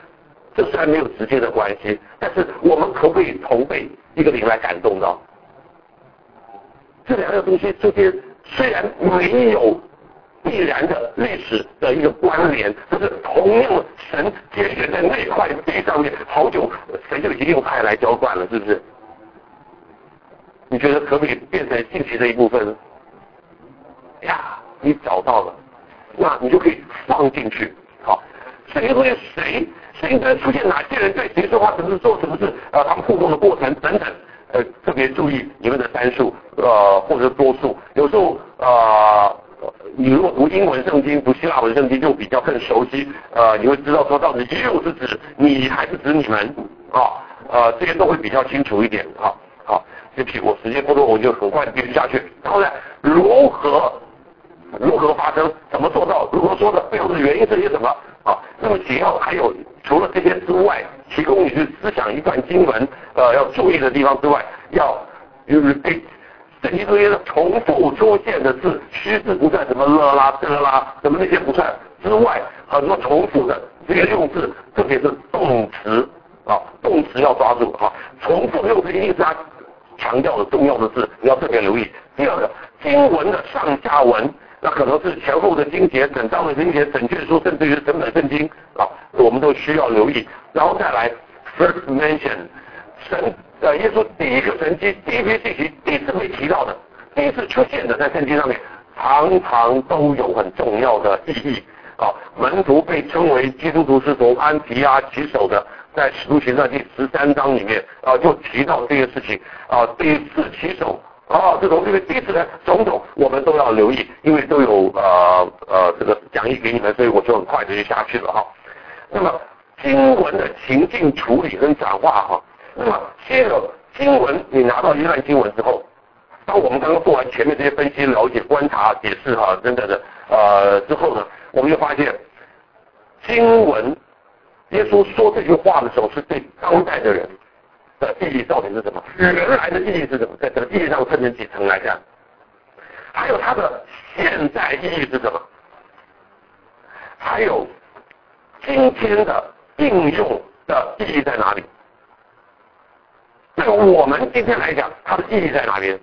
这虽然没有直接的关系，但是我们可不可以同被一个灵来感动到？这两个东西之间虽然没有必然的历史的一个关联，可是同样神节选在那块地上面，好久神就已经用爱来浇灌了，是不是？你觉得可不可以变成信息的一部分呢？呀，你找到了，那你就可以放进去。好，圣经中间谁，圣经中出现哪些人对谁说话，什么事做什么事，呃，他们互动的过程等等，呃，特别注意你们的单数，呃，或者多数，有时候呃。你如果读英文圣经、读希腊文圣经，就比较更熟悉。呃，你会知道说到底 you 是指你还是指你们啊？呃，这些都会比较清楚一点。好，好，对不起，我时间不多，我就很快的继续下去。然后呢，如何如何发生？怎么做到？如何说的背后的原因是些什么？啊，那么只要还有除了这些之外，提供你去思想一段经文，呃，要注意的地方之外，要 repeat。圣经中间的重复出现的字，虚字不算，什么了啦、的啦，什么那些不算之外，很多重复的这个用字，特别是动词啊，动词要抓住啊，重复用字一定是他强调的重要的字，你要特别留意。第二个，经文的上下文，那可能是前后的经节、整章的经节、整卷书，甚至于整本圣经啊，我们都需要留意。然后再来 ，first mention， 神。呃，耶稣第一个神迹、第一批信息、第一次被提到的、第一次出现的在圣经上面，常常都有很重要的意义啊。门徒被称为基督徒是从安提阿起手的，在使徒行传第十三章里面啊，就提到这个事情啊，第一次起手啊，这种这个第一次的种种，我们都要留意，因为都有呃呃这个讲义给你们，所以我就很快的就下去了哈。那么经文的情境处理跟转化哈。那么，接着经文，你拿到一段经文之后，当我们刚刚做完前面这些分析、了解、观察、解释哈等等的呃之后呢，我们就发现，经文，耶稣说这句话的时候，是对当代的人的意义到底是什么？原来的意义是什么？在这个意义上分成几层来讲，还有它的现在意义是什么？还有今天的应用的意义在哪里？那个我们今天来讲，它的意义在哪边？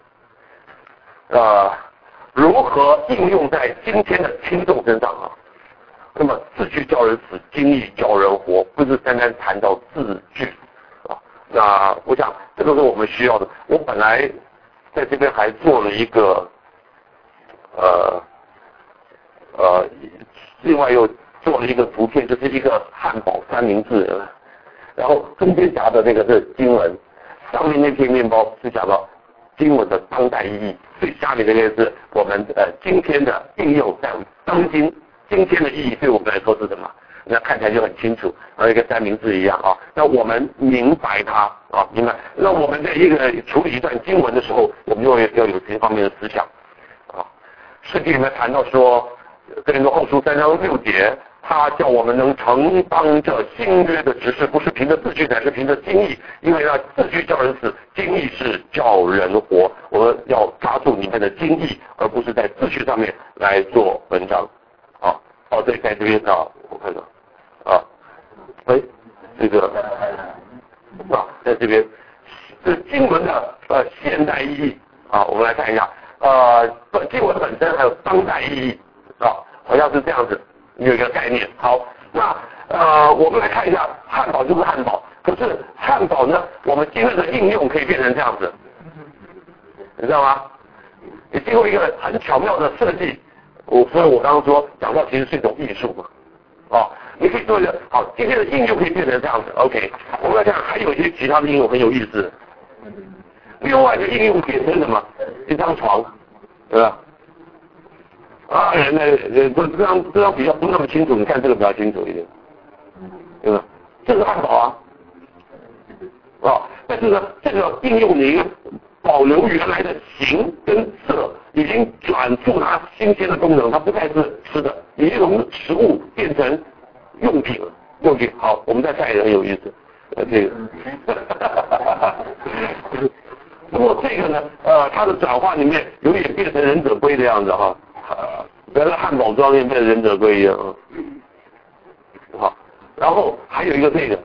呃，如何应用在今天的听众身上啊？那么字句教人死，经义教人活，不是单单谈到字句啊。那我想这都是我们需要的。我本来在这边还做了一个呃呃，另外又做了一个图片，就是一个汉堡三明治。然后中间夹的那个是经文，上面那片面包是讲到经文的当代意义，最下面这个是我们呃今天的应用，在当今今天的意义对我们来说是什么？那看起来就很清楚，和一个三明治一样啊。那我们明白它啊，明白。那我们在一个处理一段经文的时候，我们就要有这方面的思想啊。圣经里面谈到说，哥林多后书三章六节。他叫我们能承当这新约的指示，不是凭着字句，乃是凭着经义。因为呢，字句叫人死，经义是叫人活。我们要抓住里面的经义，而不是在字句上面来做文章。啊，哦，对，在这边啊，我看到，啊，哎，这个啊，在这边，这经文的呃现代意义啊，我们来看一下，呃，经文本身还有当代意义啊，好像是这样子。有一个概念，好，那呃，我们来看一下，汉堡就是汉堡，可是汉堡呢，我们今天的应用可以变成这样子，你知道吗？也经过一个很巧妙的设计，我所以我刚刚说讲到其实是一种艺术嘛，哦，你可以做一个好，今天的应用可以变成这样子 ，OK， 我们来看还有一些其他的应用很有意思，另外一个应用变成什么？一张床，对吧？啊，人呢，呃，不，这张这张比较不那么清楚，你看这个比较清楚一点，对吧？这是汉堡啊，啊，但是呢，这个应用您保留原来的形跟色，已经转复它新鲜的功能，它不再是吃的，已经从食物变成用品了。用品好，我们再看一个很有意思，呃，这个，不过这个呢，呃，它的转化里面有点变成忍者龟的样子哈。呃，原来汉堡装变变忍者龟一样啊。好， 然后还有一个那个，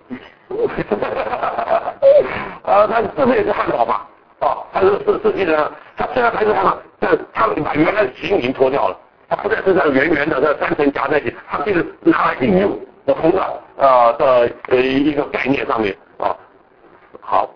呃，他这边也是汉堡嘛，啊，他是是是这个，他虽然还是汉堡，但他把原来的形已经脱掉了，他不再是这样圆圆的这三层夹在一起，他这个拿来应用不同的呃的呃一个概念上面啊，好。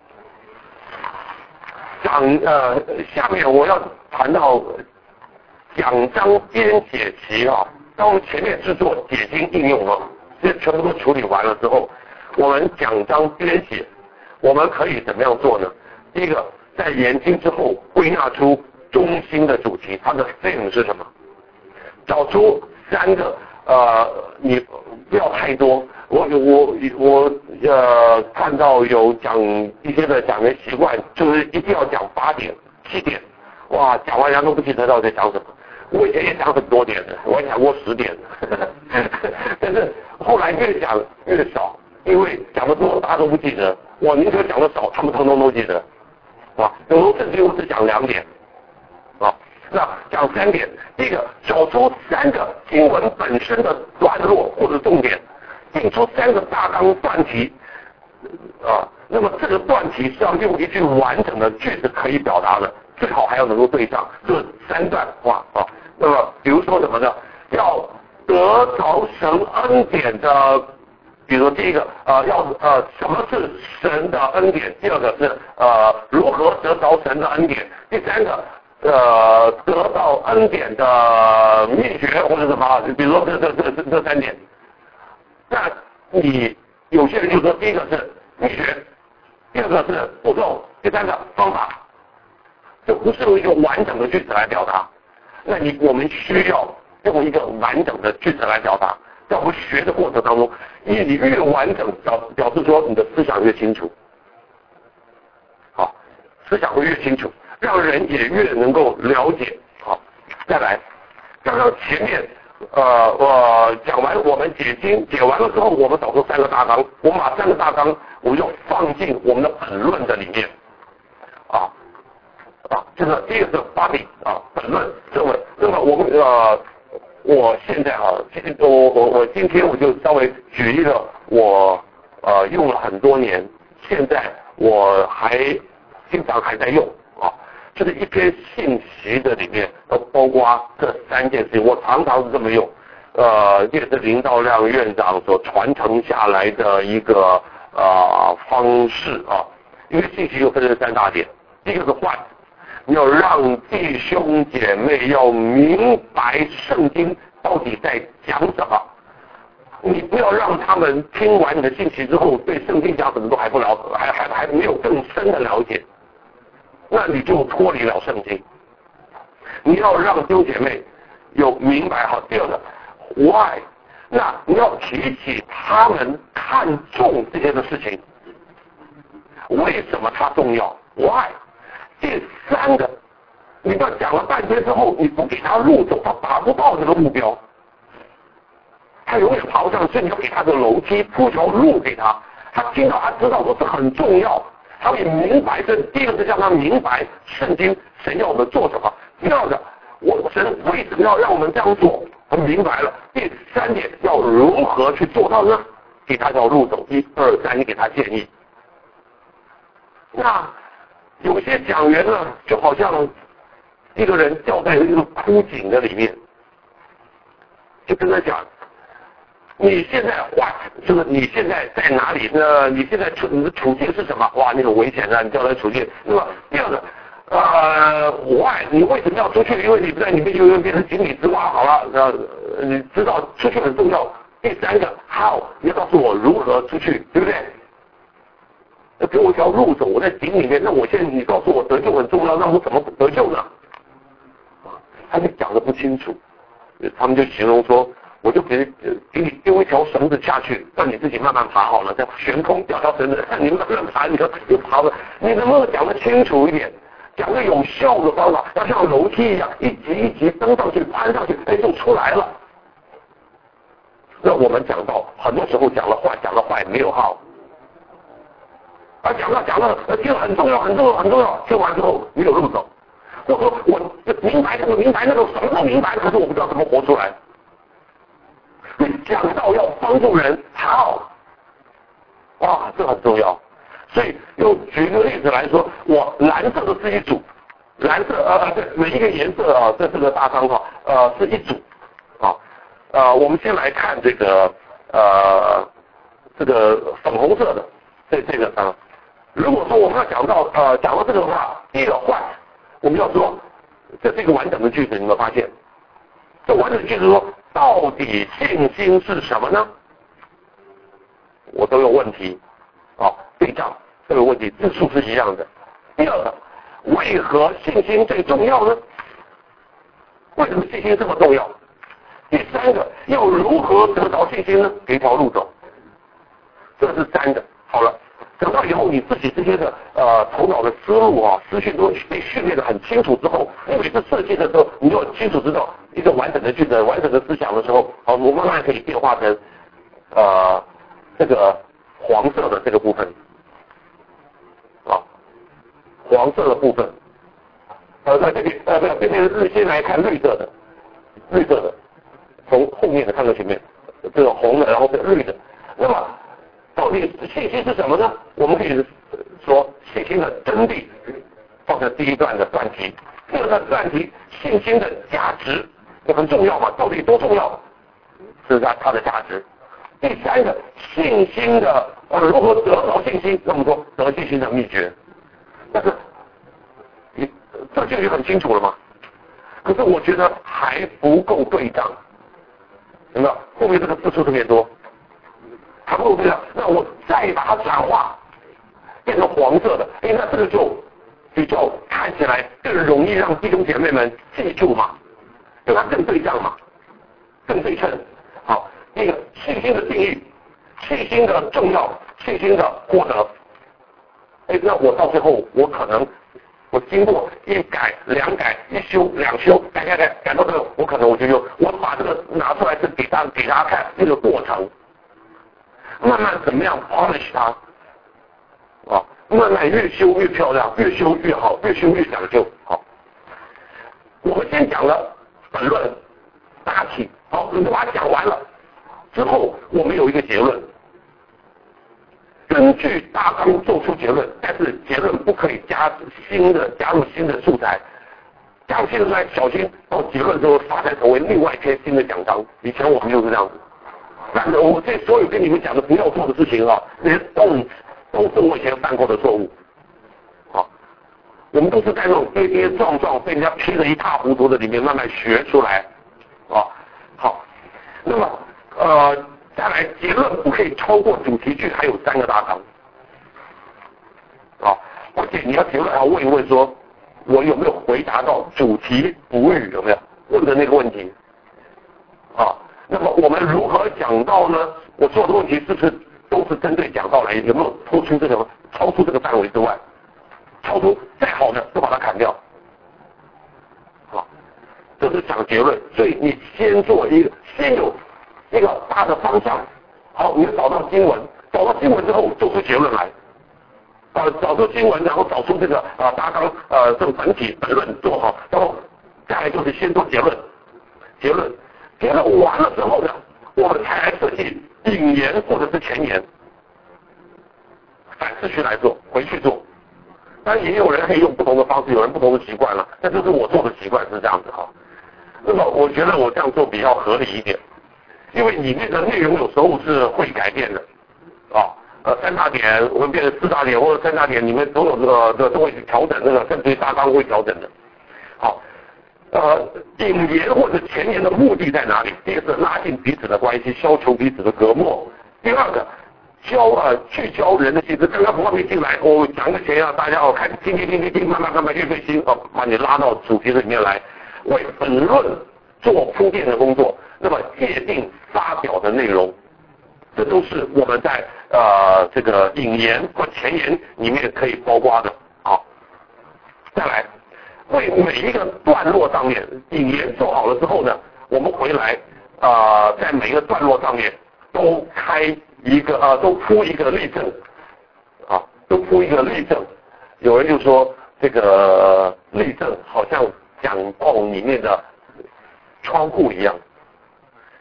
讲呃，下面我要谈到奖章编写期啊。当我们前面制作解经应用了，这全部都处理完了之后，我们奖章编写，我们可以怎么样做呢？第一个，在研经之后归纳出中心的主题，它的 theme 是什么？找出三个呃，你不要太多。我我我呃看到有讲一些的讲员习惯，就是一定要讲八点、七点，哇，讲完人家都不记得到底在讲什么。我以前也讲很多点的，我也讲过十点的，但是后来越讲越少，因为讲的多大家都不记得，我宁可讲的少，他们通通都记得，啊，有时候甚至我只讲两点，啊。那讲三点，第一个找出三个经文本身的段落或者重点，定出三个大纲段题，啊，那么这个段题是要用一句完整的句子可以表达的，最好还要能够对上，这三段话啊。那么比如说什么呢？要得着神恩典的，比如说第一个呃要呃什么是神的恩典？第二个是呃如何得着神的恩典？第三个。呃，得到恩典的秘诀或者什么，比如说这这这这这三点，那你有些人就说，第一个是秘诀，第二个是步骤，第三个方法，这不是用一个完整的句子来表达。那你我们需要用一个完整的句子来表达，在我们学的过程当中，因为你越完整，表表示说你的思想越清楚，好，思想会越清楚。让人也越能够了解。好，再来，刚刚前面呃我讲完我们解经解完了之后，我们找出三个大纲，我们把三个大纲我们就放进我们的本论的里面啊啊，这个第一个是 body 啊本论这么那么我们呃我现在啊我我我今天我就稍微举一个我呃用了很多年，现在我还经常还在用。就是一篇信息的里面，都包括这三件事情，我常常是这么用，呃，也是林道亮院长所传承下来的一个呃方式啊。因为信息又分成三大点，第一个是换，你要让弟兄姐妹要明白圣经到底在讲什么，你不要让他们听完你的信息之后，对圣经讲什么都还不了，还还还没有更深的了解。那你就脱离了圣经。你要让弟兄姐妹有明白好。第二个 why， 那你要提起他们看重这些的事情，为什么它重要 why。第三个，你要讲了半天之后，你不给他路走，他达不到这个目标，他永远爬不上去。你要给他个楼梯，铺条路给他，他听到他知道说这很重要。他会明白，这第一个是让他明白圣经神要我们做什么。第二个，我神为什么要让我们这样做，他明白了。第三点，要如何去做到呢？给他条路走，一二三，你给他建议。那有些讲员呢，就好像一个人掉在一个枯井的里面，就跟他讲。你现在哇，就是你现在在哪里呢？你现在处你的处境是什么？哇，那种危险的，你掉在处境。那么第二个，呃，why你为什么要出去？因为你不在里面就会变成井底之蛙。好了，呃，你知道出去很重要。第三个 how， 你要告诉我如何出去，对不对？要给我一条路走，我在井里面，那我现在你告诉我得救很重要，那我怎么得救呢？他们讲得不清楚，他们就形容说。我就给给你丢一条绳子下去，让你自己慢慢爬好了，再悬空掉条绳子，看你慢慢爬，你说又爬了。你能不能讲得清楚一点，讲个有效的方法，要像楼梯一样，一级一级登上去，攀上去，哎，就出来了。那我们讲到，很多时候讲了坏，讲了坏没有好，而讲了讲了，听了很重要，很重要，很重要，听完之后没有路走。或者说我明白这个明白那个什么都明白，可是我不知道怎么活出来。 讲到要帮助人，好，哇，这很重要。所以用举个例子来说，我蓝色的是一组，蓝色呃对每一个颜色啊，在这个大纲哈呃是一组，啊呃我们先来看这个呃这个粉红色的这这个啊，如果说我们要讲到呃讲到这个的话，第一个换我们要说这是一个完整的句子，你有没有发现？这完整的句子说到底信心是什么呢？我都有问题，啊对仗。这个问题字数是一样的。第二个，为何信心最重要呢？为什么信心这么重要？第三个，要如何得到信心呢？给一条路走。这是三个。好了，等到以后你自己这些的呃头脑的思路啊、思绪都被训练得很清楚之后，你每次设计的时候，你就清楚知道一个完整的句子、完整的思想的时候，好，我慢慢可以变化成呃这个黄色的这个部分。啊，黄色的部分，呃，在这里，呃，不，这边是先来看绿色的，绿色的，从后面的看到前面，这个红的，然后是绿的。那么，到底信心是什么呢？我们可以说信心的真谛，放在第一段的段题。第二段段题，信心的价值，这很重要嘛？到底多重要？是它它的价值。第三个，信心的呃如何得到信心？那么说得信心的秘诀，但是你这就很清楚了吗？可是我觉得还不够对仗，有没有？后面这个字数特别多，还不够对仗。那我再把它转化变成黄色的，哎，那这个就比较看起来更容易让弟兄姐妹们记住嘛，对吧？更对仗嘛，更对称。好。那个信心的定义，信心的重要，信心的获得。哎，那我到最后，我可能我经过一改、两改、一修、两修，改改改，改到这个，我可能我就用我把这个拿出来是给大给大家看这个过程，慢慢怎么样 polish 它，啊，慢慢越修越漂亮，越修越好，越修越讲究。好，我们先讲了本论大体，好，我们把它讲完了。之后我们有一个结论，根据大纲做出结论，但是结论不可以加新的加入新的素材，加入新的素材小心到结论之后发展成为另外一篇新的讲章。以前我们就是这样子，但是我这所有跟你们讲的不要做的事情啊，那些都都是我以前犯过的错误。好，我们都是在那种跌跌撞撞被人家批得一塌糊涂的里面慢慢学出来。啊，好，那么。呃，再来结论不可以超过主题句，还有三个大纲。啊，而且你要结论要问一问说，我有没有回答到主题补语有没有问的那个问题？啊，那么我们如何讲到呢？我做的问题是不是都是针对讲到来？有没有超出这个超出这个范围之外？超出再好的都把它砍掉。好，这是讲结论，所以你先做一个，先有。一个大的方向，好，你找到经文，找到经文之后做出结论来，呃，找出经文，然后找出这个呃大纲，呃，这个本体本论做好，然后再来就是先做结论，结论，结论完了之后呢，我们才来设计引言或者是前言，反次序来做，回去做。当然也有人可以用不同的方式，有人不同的习惯了，但这是我做的习惯是这样子哈。那么我觉得我这样做比较合理一点。因为里面的内容有时候是会改变的，啊，呃，三大点会变成四大点，或者三大点，你们都有这个这都会调整，那个甚至于大纲会调整的。好，呃，引言或者前言的目的在哪里？第一个是拉近彼此的关系，消除彼此的隔膜；第二个，教呃聚焦人的心思。刚刚黄明进来，我讲个前言，大家哦看听听听听听，慢慢慢慢越对心，哦，把你拉到主题的里面来，为本论做铺垫的工作。那么界定发表的内容，这都是我们在呃这个引言或前言里面可以包括的。好，再来为每一个段落上面引言做好了之后呢，我们回来啊、呃，在每一个段落上面都开一个啊、呃，都铺一个例证啊，都铺一个例证。有人就说这个例证好像讲报里面的窗户一样。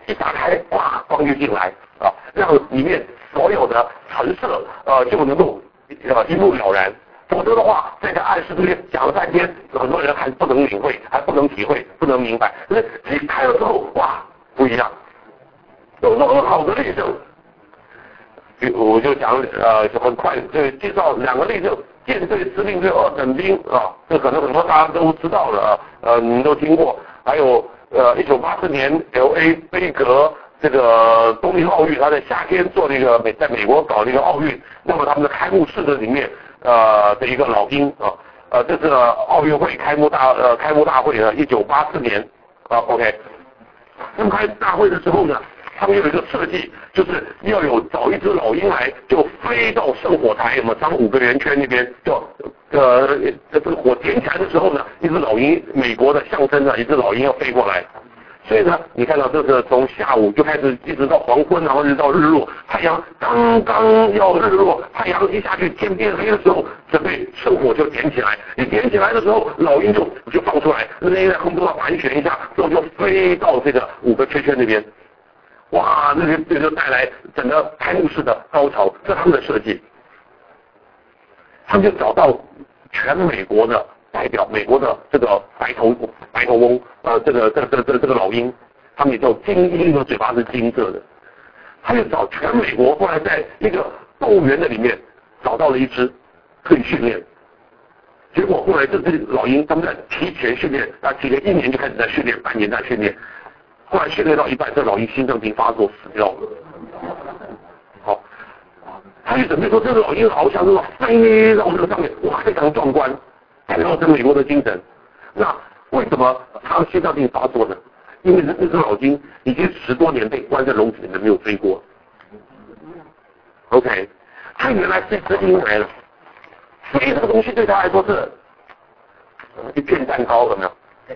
一打开，哇，光就进来啊，让里面所有的陈设呃就能够呃一目了然。否则的话，在这暗示这边讲了半天，很多人还不能领会，还不能体会，不能明白。可是一开了之后，哇，不一样，有那么好的例证。我就讲呃很快就介绍两个例证，舰队司令队二等兵啊，这可能很多大家都知道了啊，呃你们都听过。还有呃一九八四年 L A 杯格这个东京奥运，他在夏天做那个美在美国搞那个奥运，那么他们的开幕式的里面呃的一个老鹰啊，呃这是奥运会开幕大呃开幕大会呢，一九八四年啊 OK， 那么开大会的时候呢，他们有一个设计，就是要有找一只老鹰来，就飞到圣火台，有没有张五个圆圈那边，就呃这个火点起来的时候呢，一只老鹰，美国的象征呢，一只老鹰要飞过来。所以呢，你看到这个从下午就开始一直到黄昏，然后一直到日落，太阳刚刚要日落，太阳一下去天变黑的时候，准备圣火就点起来。一点起来的时候，老鹰就就放出来，那鹰在空中盘旋一下，之后就飞到这个五个圈圈那边。哇，那就这就带来整个开幕式的高潮，这是他们的设计。他们就找到全美国的代表，美国的这个白头白头翁，呃，这个这个这个这个老鹰，他们也叫金鹰的，嘴巴是金色的。他就找全美国，后来在一个动物园的里面找到了一只，可以训练。结果后来这只老鹰，他们在提前训练，啊，提前一年就开始在训练，半年在训练。后来训练到一半，这老鹰心脏病发作死掉了。好，他就准备说，这个老鹰好像是飞到这个上面，哇，非常壮观，代表着美国的精神。那为什么他心脏病发作呢？因为那只老鹰已经十多年被关在笼子里面没有飞过。OK， 他原来是一只鹰来了，飞这个东西对他来说是一片蛋糕，有没有？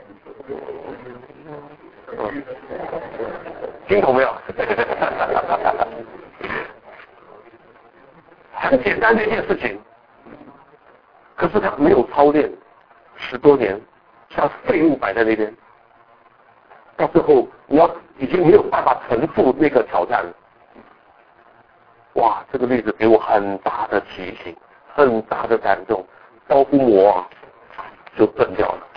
嗯，听懂没有？很简单的一件事情，可是他没有操练，十多年，像废物摆在那边，到最后你要已经没有办法承负那个挑战了。哇，这个例子给我很大的提醒，很大的感动，包袱膜啊就断掉了。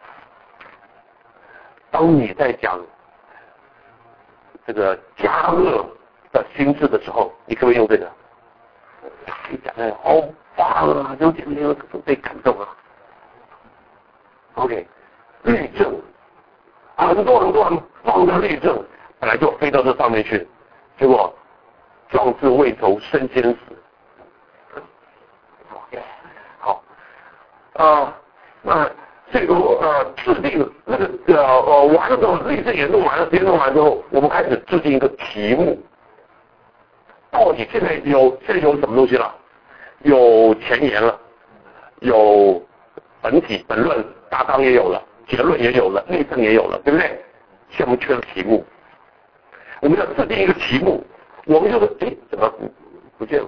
当你在讲这个加勒的心智的时候，你可不可以用这个？你讲的好棒啊，有点没有被感动啊。OK， 例证，很多很多人放的例证，本来就飞到这上面去，结果壮志未酬身先死。好，啊，那。这个呃制定那个呃呃完了之后，例证也弄完了，也弄完之后，我们开始制定一个题目。到底现在有现在有什么东西了？有前言了，有本体本论大纲也有了，结论也有了，例证也有了，对不对？现在我们缺了题目，我们要制定一个题目。我们就是哎怎么不见了？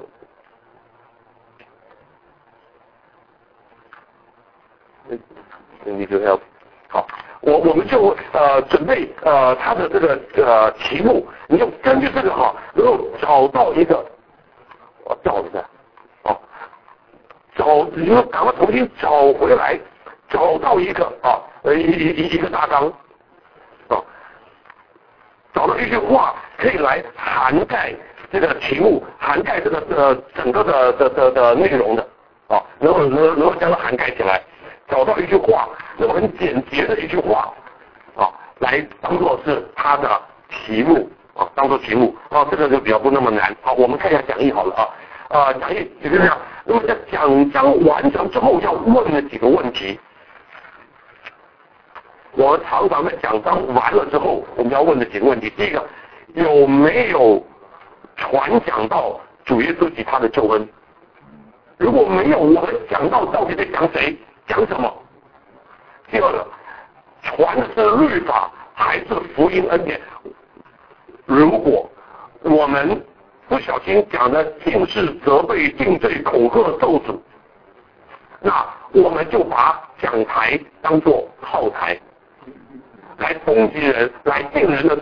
你就要好，我我们就呃准备呃他的这个呃题目，你就根据这个哈，能够找到一个，我找一下，哦，找你就赶快重新找回来，找到一个啊一一一个大纲，啊，找到一句话可以来涵盖这个题目，涵盖这个呃整个的的的的内容的，啊，能够能能够将它涵盖起来。找到一句话，那么很简洁的一句话，啊，来当做是他的题目啊，当做题目啊，这个就比较不那么难。好，我们看一下讲义好了啊，啊，讲义就是这样。那么在讲章完成之后要问的几个问题，我们常常在讲章完了之后，我们要问的几个问题，第一个有没有传讲到主耶稣及他的救恩？如果没有，我们讲到到底在讲谁？讲什么？第二个，传的是律法还是福音恩典？如果我们不小心讲的尽是责备、定罪、恐吓、咒诅，那我们就把讲台当作炮台，来攻击人，来定人的罪。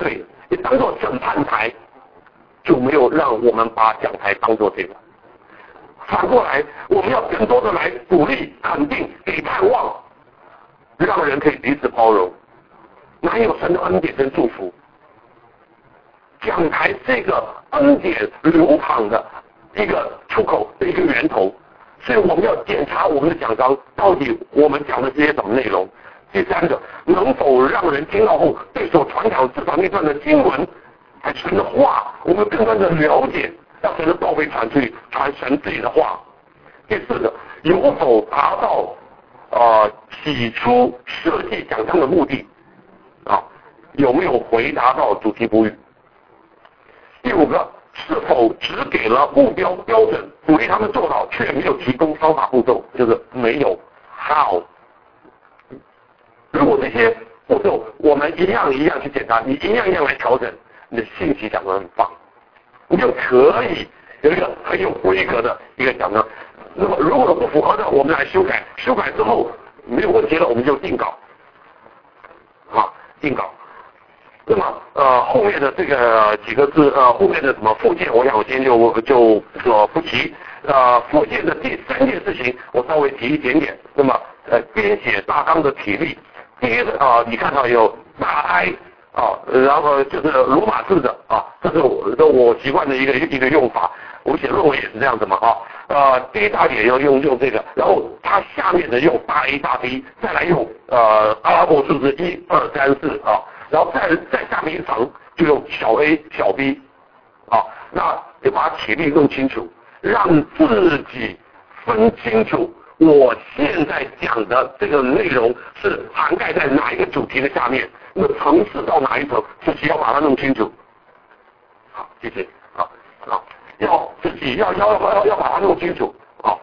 也当做审判台，就没有让我们把讲台当做这个。反过来，我们要更多的来鼓励、肯定、给盼望，让人可以彼此包容。哪有神的恩典跟祝福？讲台这个恩典流淌的一个出口的一个源头，所以我们要检查我们的讲章到底我们讲的这些什么内容。第三个，能否让人听到后对所传讲至少那段的经文还神的话，我们更多的了解，让神的道被传出去，传神自己的话。第四个，有否达到呃起初设计讲章的目的啊？有没有回答到主题补语？第五个，是否只给了目标标准，鼓励他们做到，却没有提供方法步骤，就是没有 how。如果这些步骤我们一样一样去检查，你一样一样来调整，你的信息讲得很棒，你就可以有一个很有规格的一个讲章。那么如果不符合的，我们来修改，修改之后没有问题了，我们就定稿，啊，定稿。那么呃后面的这个几个字呃后面的什么附件，我想我今天就就呃不提。呃附件的第三件事情，我稍微提一点点。那么呃编写大纲的体例，第一个啊、呃、你看到有大 I 啊，然后就是罗马字的啊，这是我这我习惯的一个一个用法。我写论文也是这样子嘛啊，呃第一大点要用用这个，然后它下面的用大 A 大 B， 再来用呃阿拉伯数字一二三四啊。然后再再下面一层就用小 a 小 b， 啊，那就把体力弄清楚，让自己分清楚我现在讲的这个内容是涵盖在哪一个主题的下面，那层次到哪一层，自己要把它弄清楚。好，谢谢。好，好，要自己要要要要把它弄清楚。好，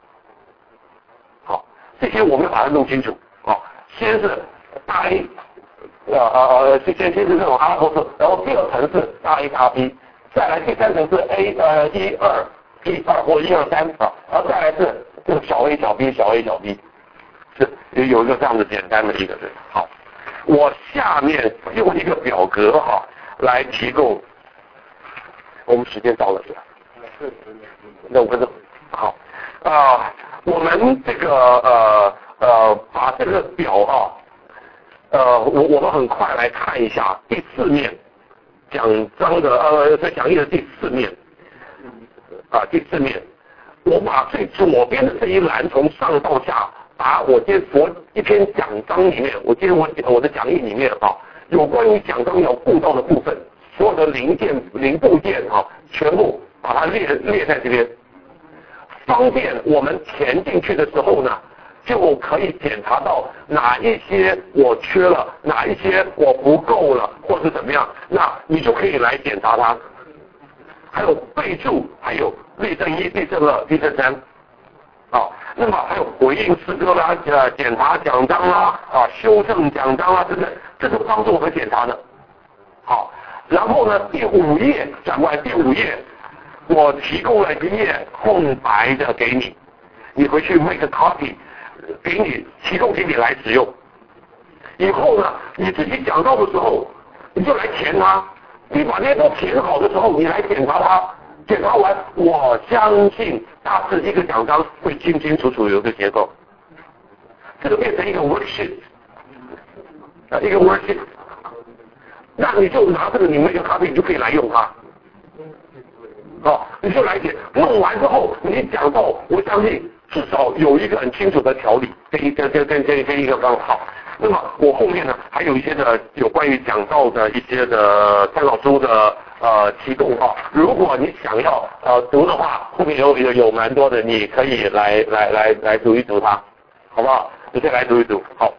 好，这些我们要把它弄清楚。好，先是大 A。呃呃呃，先先是这种阿拉伯字，然后第二层是大 A 大 B， 再来第三层是 A 呃一二一二或一二三啊，然后再来是这个小 A 小 B 小 A 小 B， 是有一个这样的简单的一个人。好，我下面用一个表格哈、啊、来提供，我们时间到了是吧？那五分钟。好啊、呃，我们这个呃呃把这个表啊。呃，我我们很快来看一下第四面讲章的呃，在讲义的第四面啊，第四面，我把最左边的这一栏从上到下，把我今天所一篇讲章里面，我今天我我的讲义里面啊，有关于讲章要顾到的部分，所有的零件零部件啊，全部把它列列在这边，方便我们填进去的时候呢。就可以检查到哪一些我缺了，哪一些我不够了，或是怎么样，那你就可以来检查它。还有备注，还有例证一、例证二、例证三，啊，那么还有回应诗歌啦、呃检查奖章啦、啊修正奖章啦等等，这是帮助我们检查的。好，然后呢，第五页讲完第五页，我提供了一页空白的给你，你回去 make a copy。给你提供给你来使用，以后呢，你自己讲到的时候，你就来填它。你把那些都填好的时候，你来检查它。检查完，我相信大致一个讲章会清清楚楚有一个结构。这个变成一个 worksheet， 啊，一个 worksheet。那你就拿这个你那个 copy， 你就可以来用它。哦，你就来写，弄完之后你讲到，我相信。至少有一个很清楚的条理，跟一跟跟跟跟跟一个刚好。那么我后面呢还有一些的有关于讲到的一些的参考书的呃提供哈。如果你想要呃读的话，后面有有有蛮多的，你可以来来来来读一读它，好不好？你可以来读一读，好。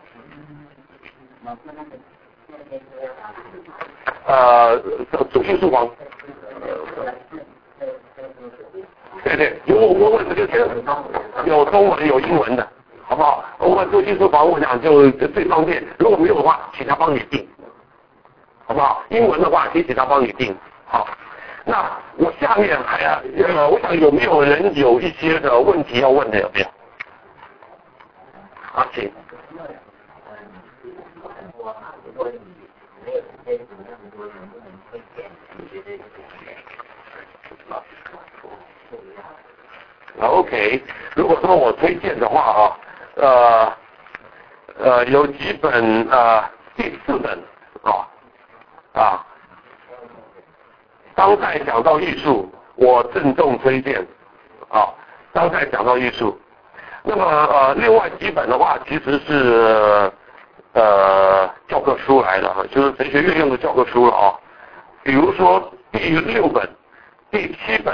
呃，主信书房。对对，有我我我就有中文有英文的，好不好？我们做技术房，我想就最方便。如果没有的话，请他帮你订，好不好？英文的话，可以请他帮你订。好，那我下面还呃，我想有没有人有一些的问题要问的？有没有？啊，请。 没有时间读那么多，能不能推荐？你觉得好 ，OK。如果说我推荐的话啊，呃呃，有几本呃第四本啊啊，当代讲到艺术，我郑重推荐啊，当代讲到艺术。那么呃，另外几本的话，其实是呃教科书来的哈，就是神学院用的教科书了啊。比如说第六本、第七本，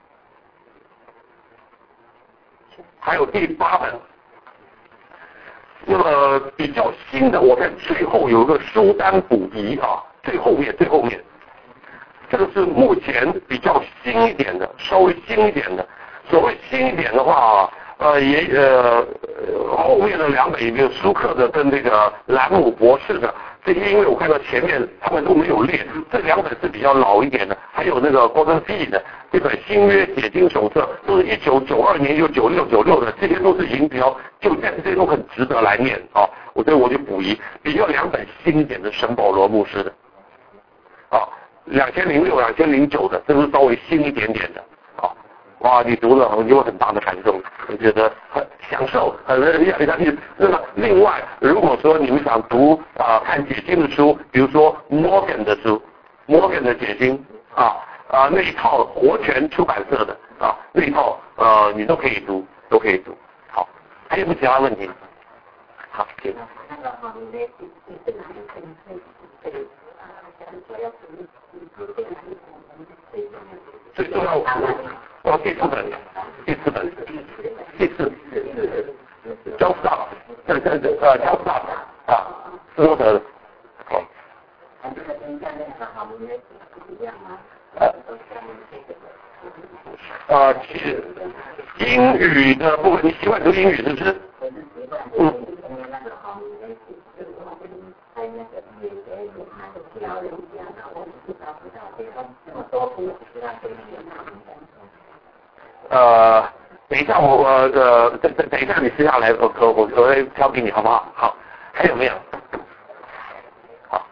还有第八本。那么比较新的，我在最后有一个书单补遗啊，最后面最后面，这个是目前比较新一点的，稍微新一点的。所谓新一点的话啊。呃，也呃，后面的两本，一个舒克的跟那个兰姆博士的，这些因为我看到前面他们都没有列，这两本是比较老一点的，还有那个 Gordon Fee 的这本新约解经手册，都是一九九二年就九六九六的，这些都是银标，就但是这些都很值得来念啊，我所以我就补遗，比较两本新一点的沈保罗牧师的，啊，两千零六、两千零九的，这是稍微新一点点的。哇，你读了你有很大的感动，我觉得很享受，很让你下去。那么另外，如果说你们想读啊、呃、看解经的书，比如说 Morgan 的书 ，Morgan 的解经啊啊那一套活泉出版社的啊那一套呃你都可以读，都可以读。好，还有没有其他问题？好，请。那个我们的你是哪一本可以可以啊？假如说要读读这哪一本最重要？最重要。哦，第四本，第四本，第四 ，John Stott， 这这这呃 John Stott 啊，斯诺德的，好。呃，呃，其实英语的部分，你习惯读英语是不是？嗯。呃，等一下我我呃等等等一下你私下来，我我我我会挑给你好不好？好，还有没有？好，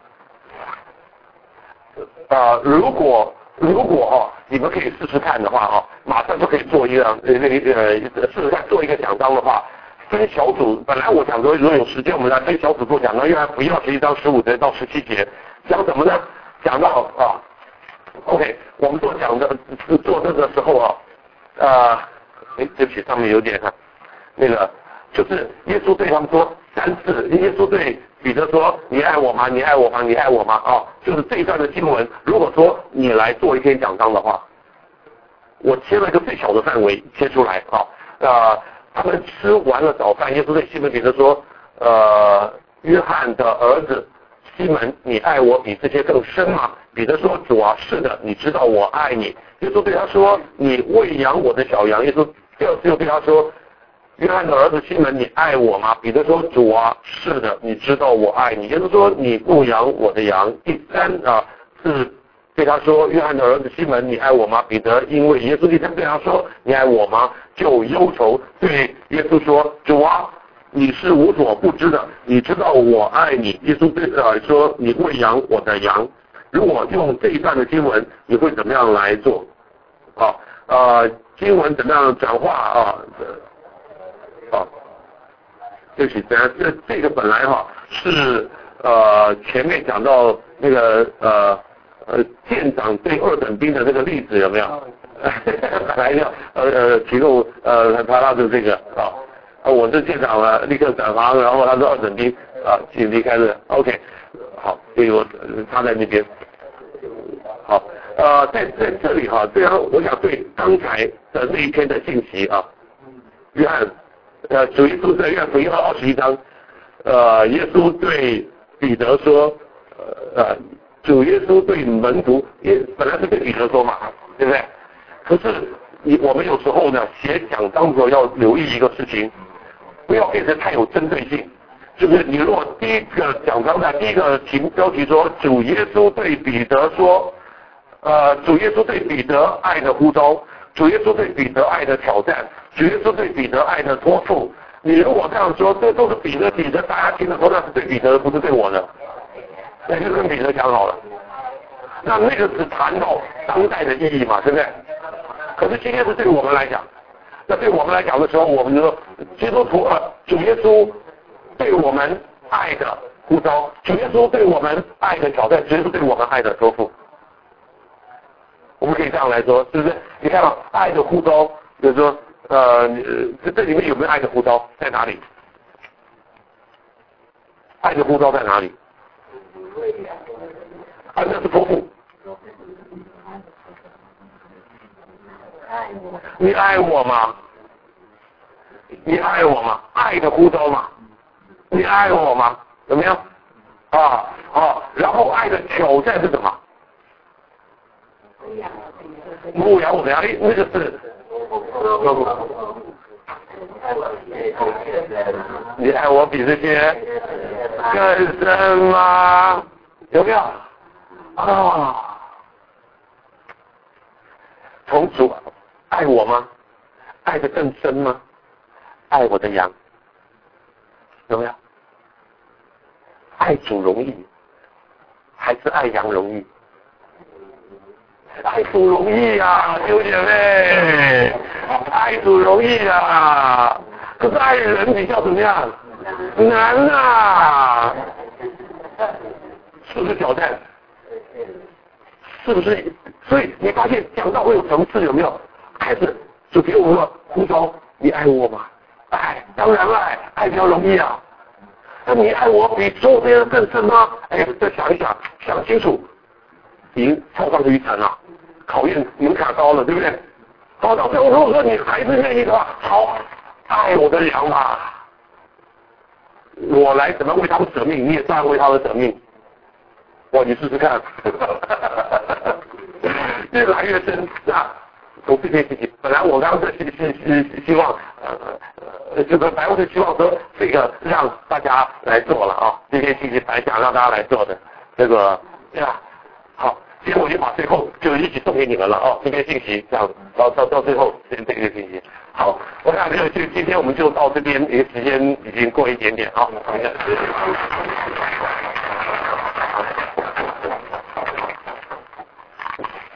呃，如果如果哦，你们可以试试看的话哦，马上就可以做一个呃那个呃试试看做一个讲章的话，分小组。本来我想说，如果有时间，我们来分小组做讲章，因为还不要十一章十五节到十七节，讲什么呢？讲到啊 ，OK， 我们做讲的做这个时候啊。呃，哎，对不起，上面有点哈，那个就是耶稣对他们说三次，耶稣对彼得说：“你爱我吗？你爱我吗？你爱我吗？”啊，就是这一段的经文。如果说你来做一篇讲章的话，我切了一个最小的范围切出来啊。呃，他们吃完了早饭，耶稣对西门彼得说：“呃，约翰的儿子西门，你爱我比这些更深吗？”彼得说：“主啊，是的，你知道我爱你。”耶稣对他说：“你喂养我的小羊。”耶稣第二次又对他说：“约翰的儿子西门，你爱我吗？”彼得说：“主啊，是的，你知道我爱你。”耶稣说：“你牧养我的羊。”第三啊是对他说：“约翰的儿子西门，你爱我吗？”彼得因为耶稣第三对他说：“你爱我吗？”就忧愁，对耶稣说：“主啊，你是无所不知的，你知道我爱你。”耶稣对呃说：“你喂养我的羊。”如果用这一段的经文，你会怎么样来做？啊，呃，经文怎么样转化啊？啊，对不起，这这这个本来哈是呃前面讲到那个呃呃舰长对二等兵的这个例子有没有？本来要呃呃提供呃他他的这个啊，我是舰长了，立刻转行，然后他是二等兵啊，请离开了 ，OK， 好，所以我他在那边。好，呃，在在这里哈，虽然我想对刚才的那一篇的信息啊，约翰，呃，主耶稣在约翰福音二十一章，呃，耶稣对彼得说，呃呃，主耶稣对门徒，也本来是对彼得说嘛，对不对？可是你我们有时候呢，写讲章的时候要留意一个事情，不要变成太有针对性。就是你如果第一个讲章的第一个题标题说主耶稣对彼得说，呃，主耶稣对彼得爱的呼召，主耶稣对彼得爱的挑战，主耶稣对彼得爱的托付。你如果这样说，这都是彼得彼得，大家听的说那是对彼得，不是对我的。 那就跟彼得讲好了。那那个是谈到当代的意义嘛，对不对？可是今天是对我们来讲，那对我们来讲的时候，我们说基督徒呃，主耶稣对我们爱的呼召，主耶稣对我们爱的挑战，主耶稣对我们爱的托付。我们可以这样来说，是不是？你看啊，爱的呼召，就是说，呃，这这里面有没有爱的呼召？在哪里？爱的呼召在哪里？啊，那是托付。你爱我吗？你爱我吗？爱的呼召吗？你爱我吗？怎么样？啊啊，然后爱的挑战是什么？牧羊我的哎，那个是，你爱我比这些更深吗？有没有？啊，从主爱我吗？爱得更深吗？爱我的羊，有没有？爱主容易，还是爱羊容易？爱主容易啊，弟兄姐妹，爱主容易啊，可是爱人比较怎么样？难啊，是不是挑战？是不是？所以你发现讲到会有层次，有没有？开始就给我们呼召，你爱我吗？爱，当然爱，爱比较容易啊。那你爱我比周边人更深吗？哎，再想一想，想清楚，已经超上一层了，考验门槛高了，对不对？好，到最后如果说你还是愿意的话，好，爱我的羊吧，我来怎么为他们舍命，你也照样为他们舍命。哇，你试试看，越来越深啊！从这件事情，本来我刚刚是是是希望呃呃这个白我是希望说这个让大家来做了啊，这件事情本来想让大家来做的，这个对吧？好，今天我就把最后就一起送给你们了哦，这边信息这样，到到到最后这这个信息。好，我想就就今天我们就到这边，因为时间已经过一点点啊。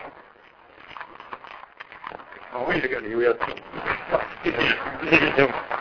我也这个礼物要送，谢谢谢谢。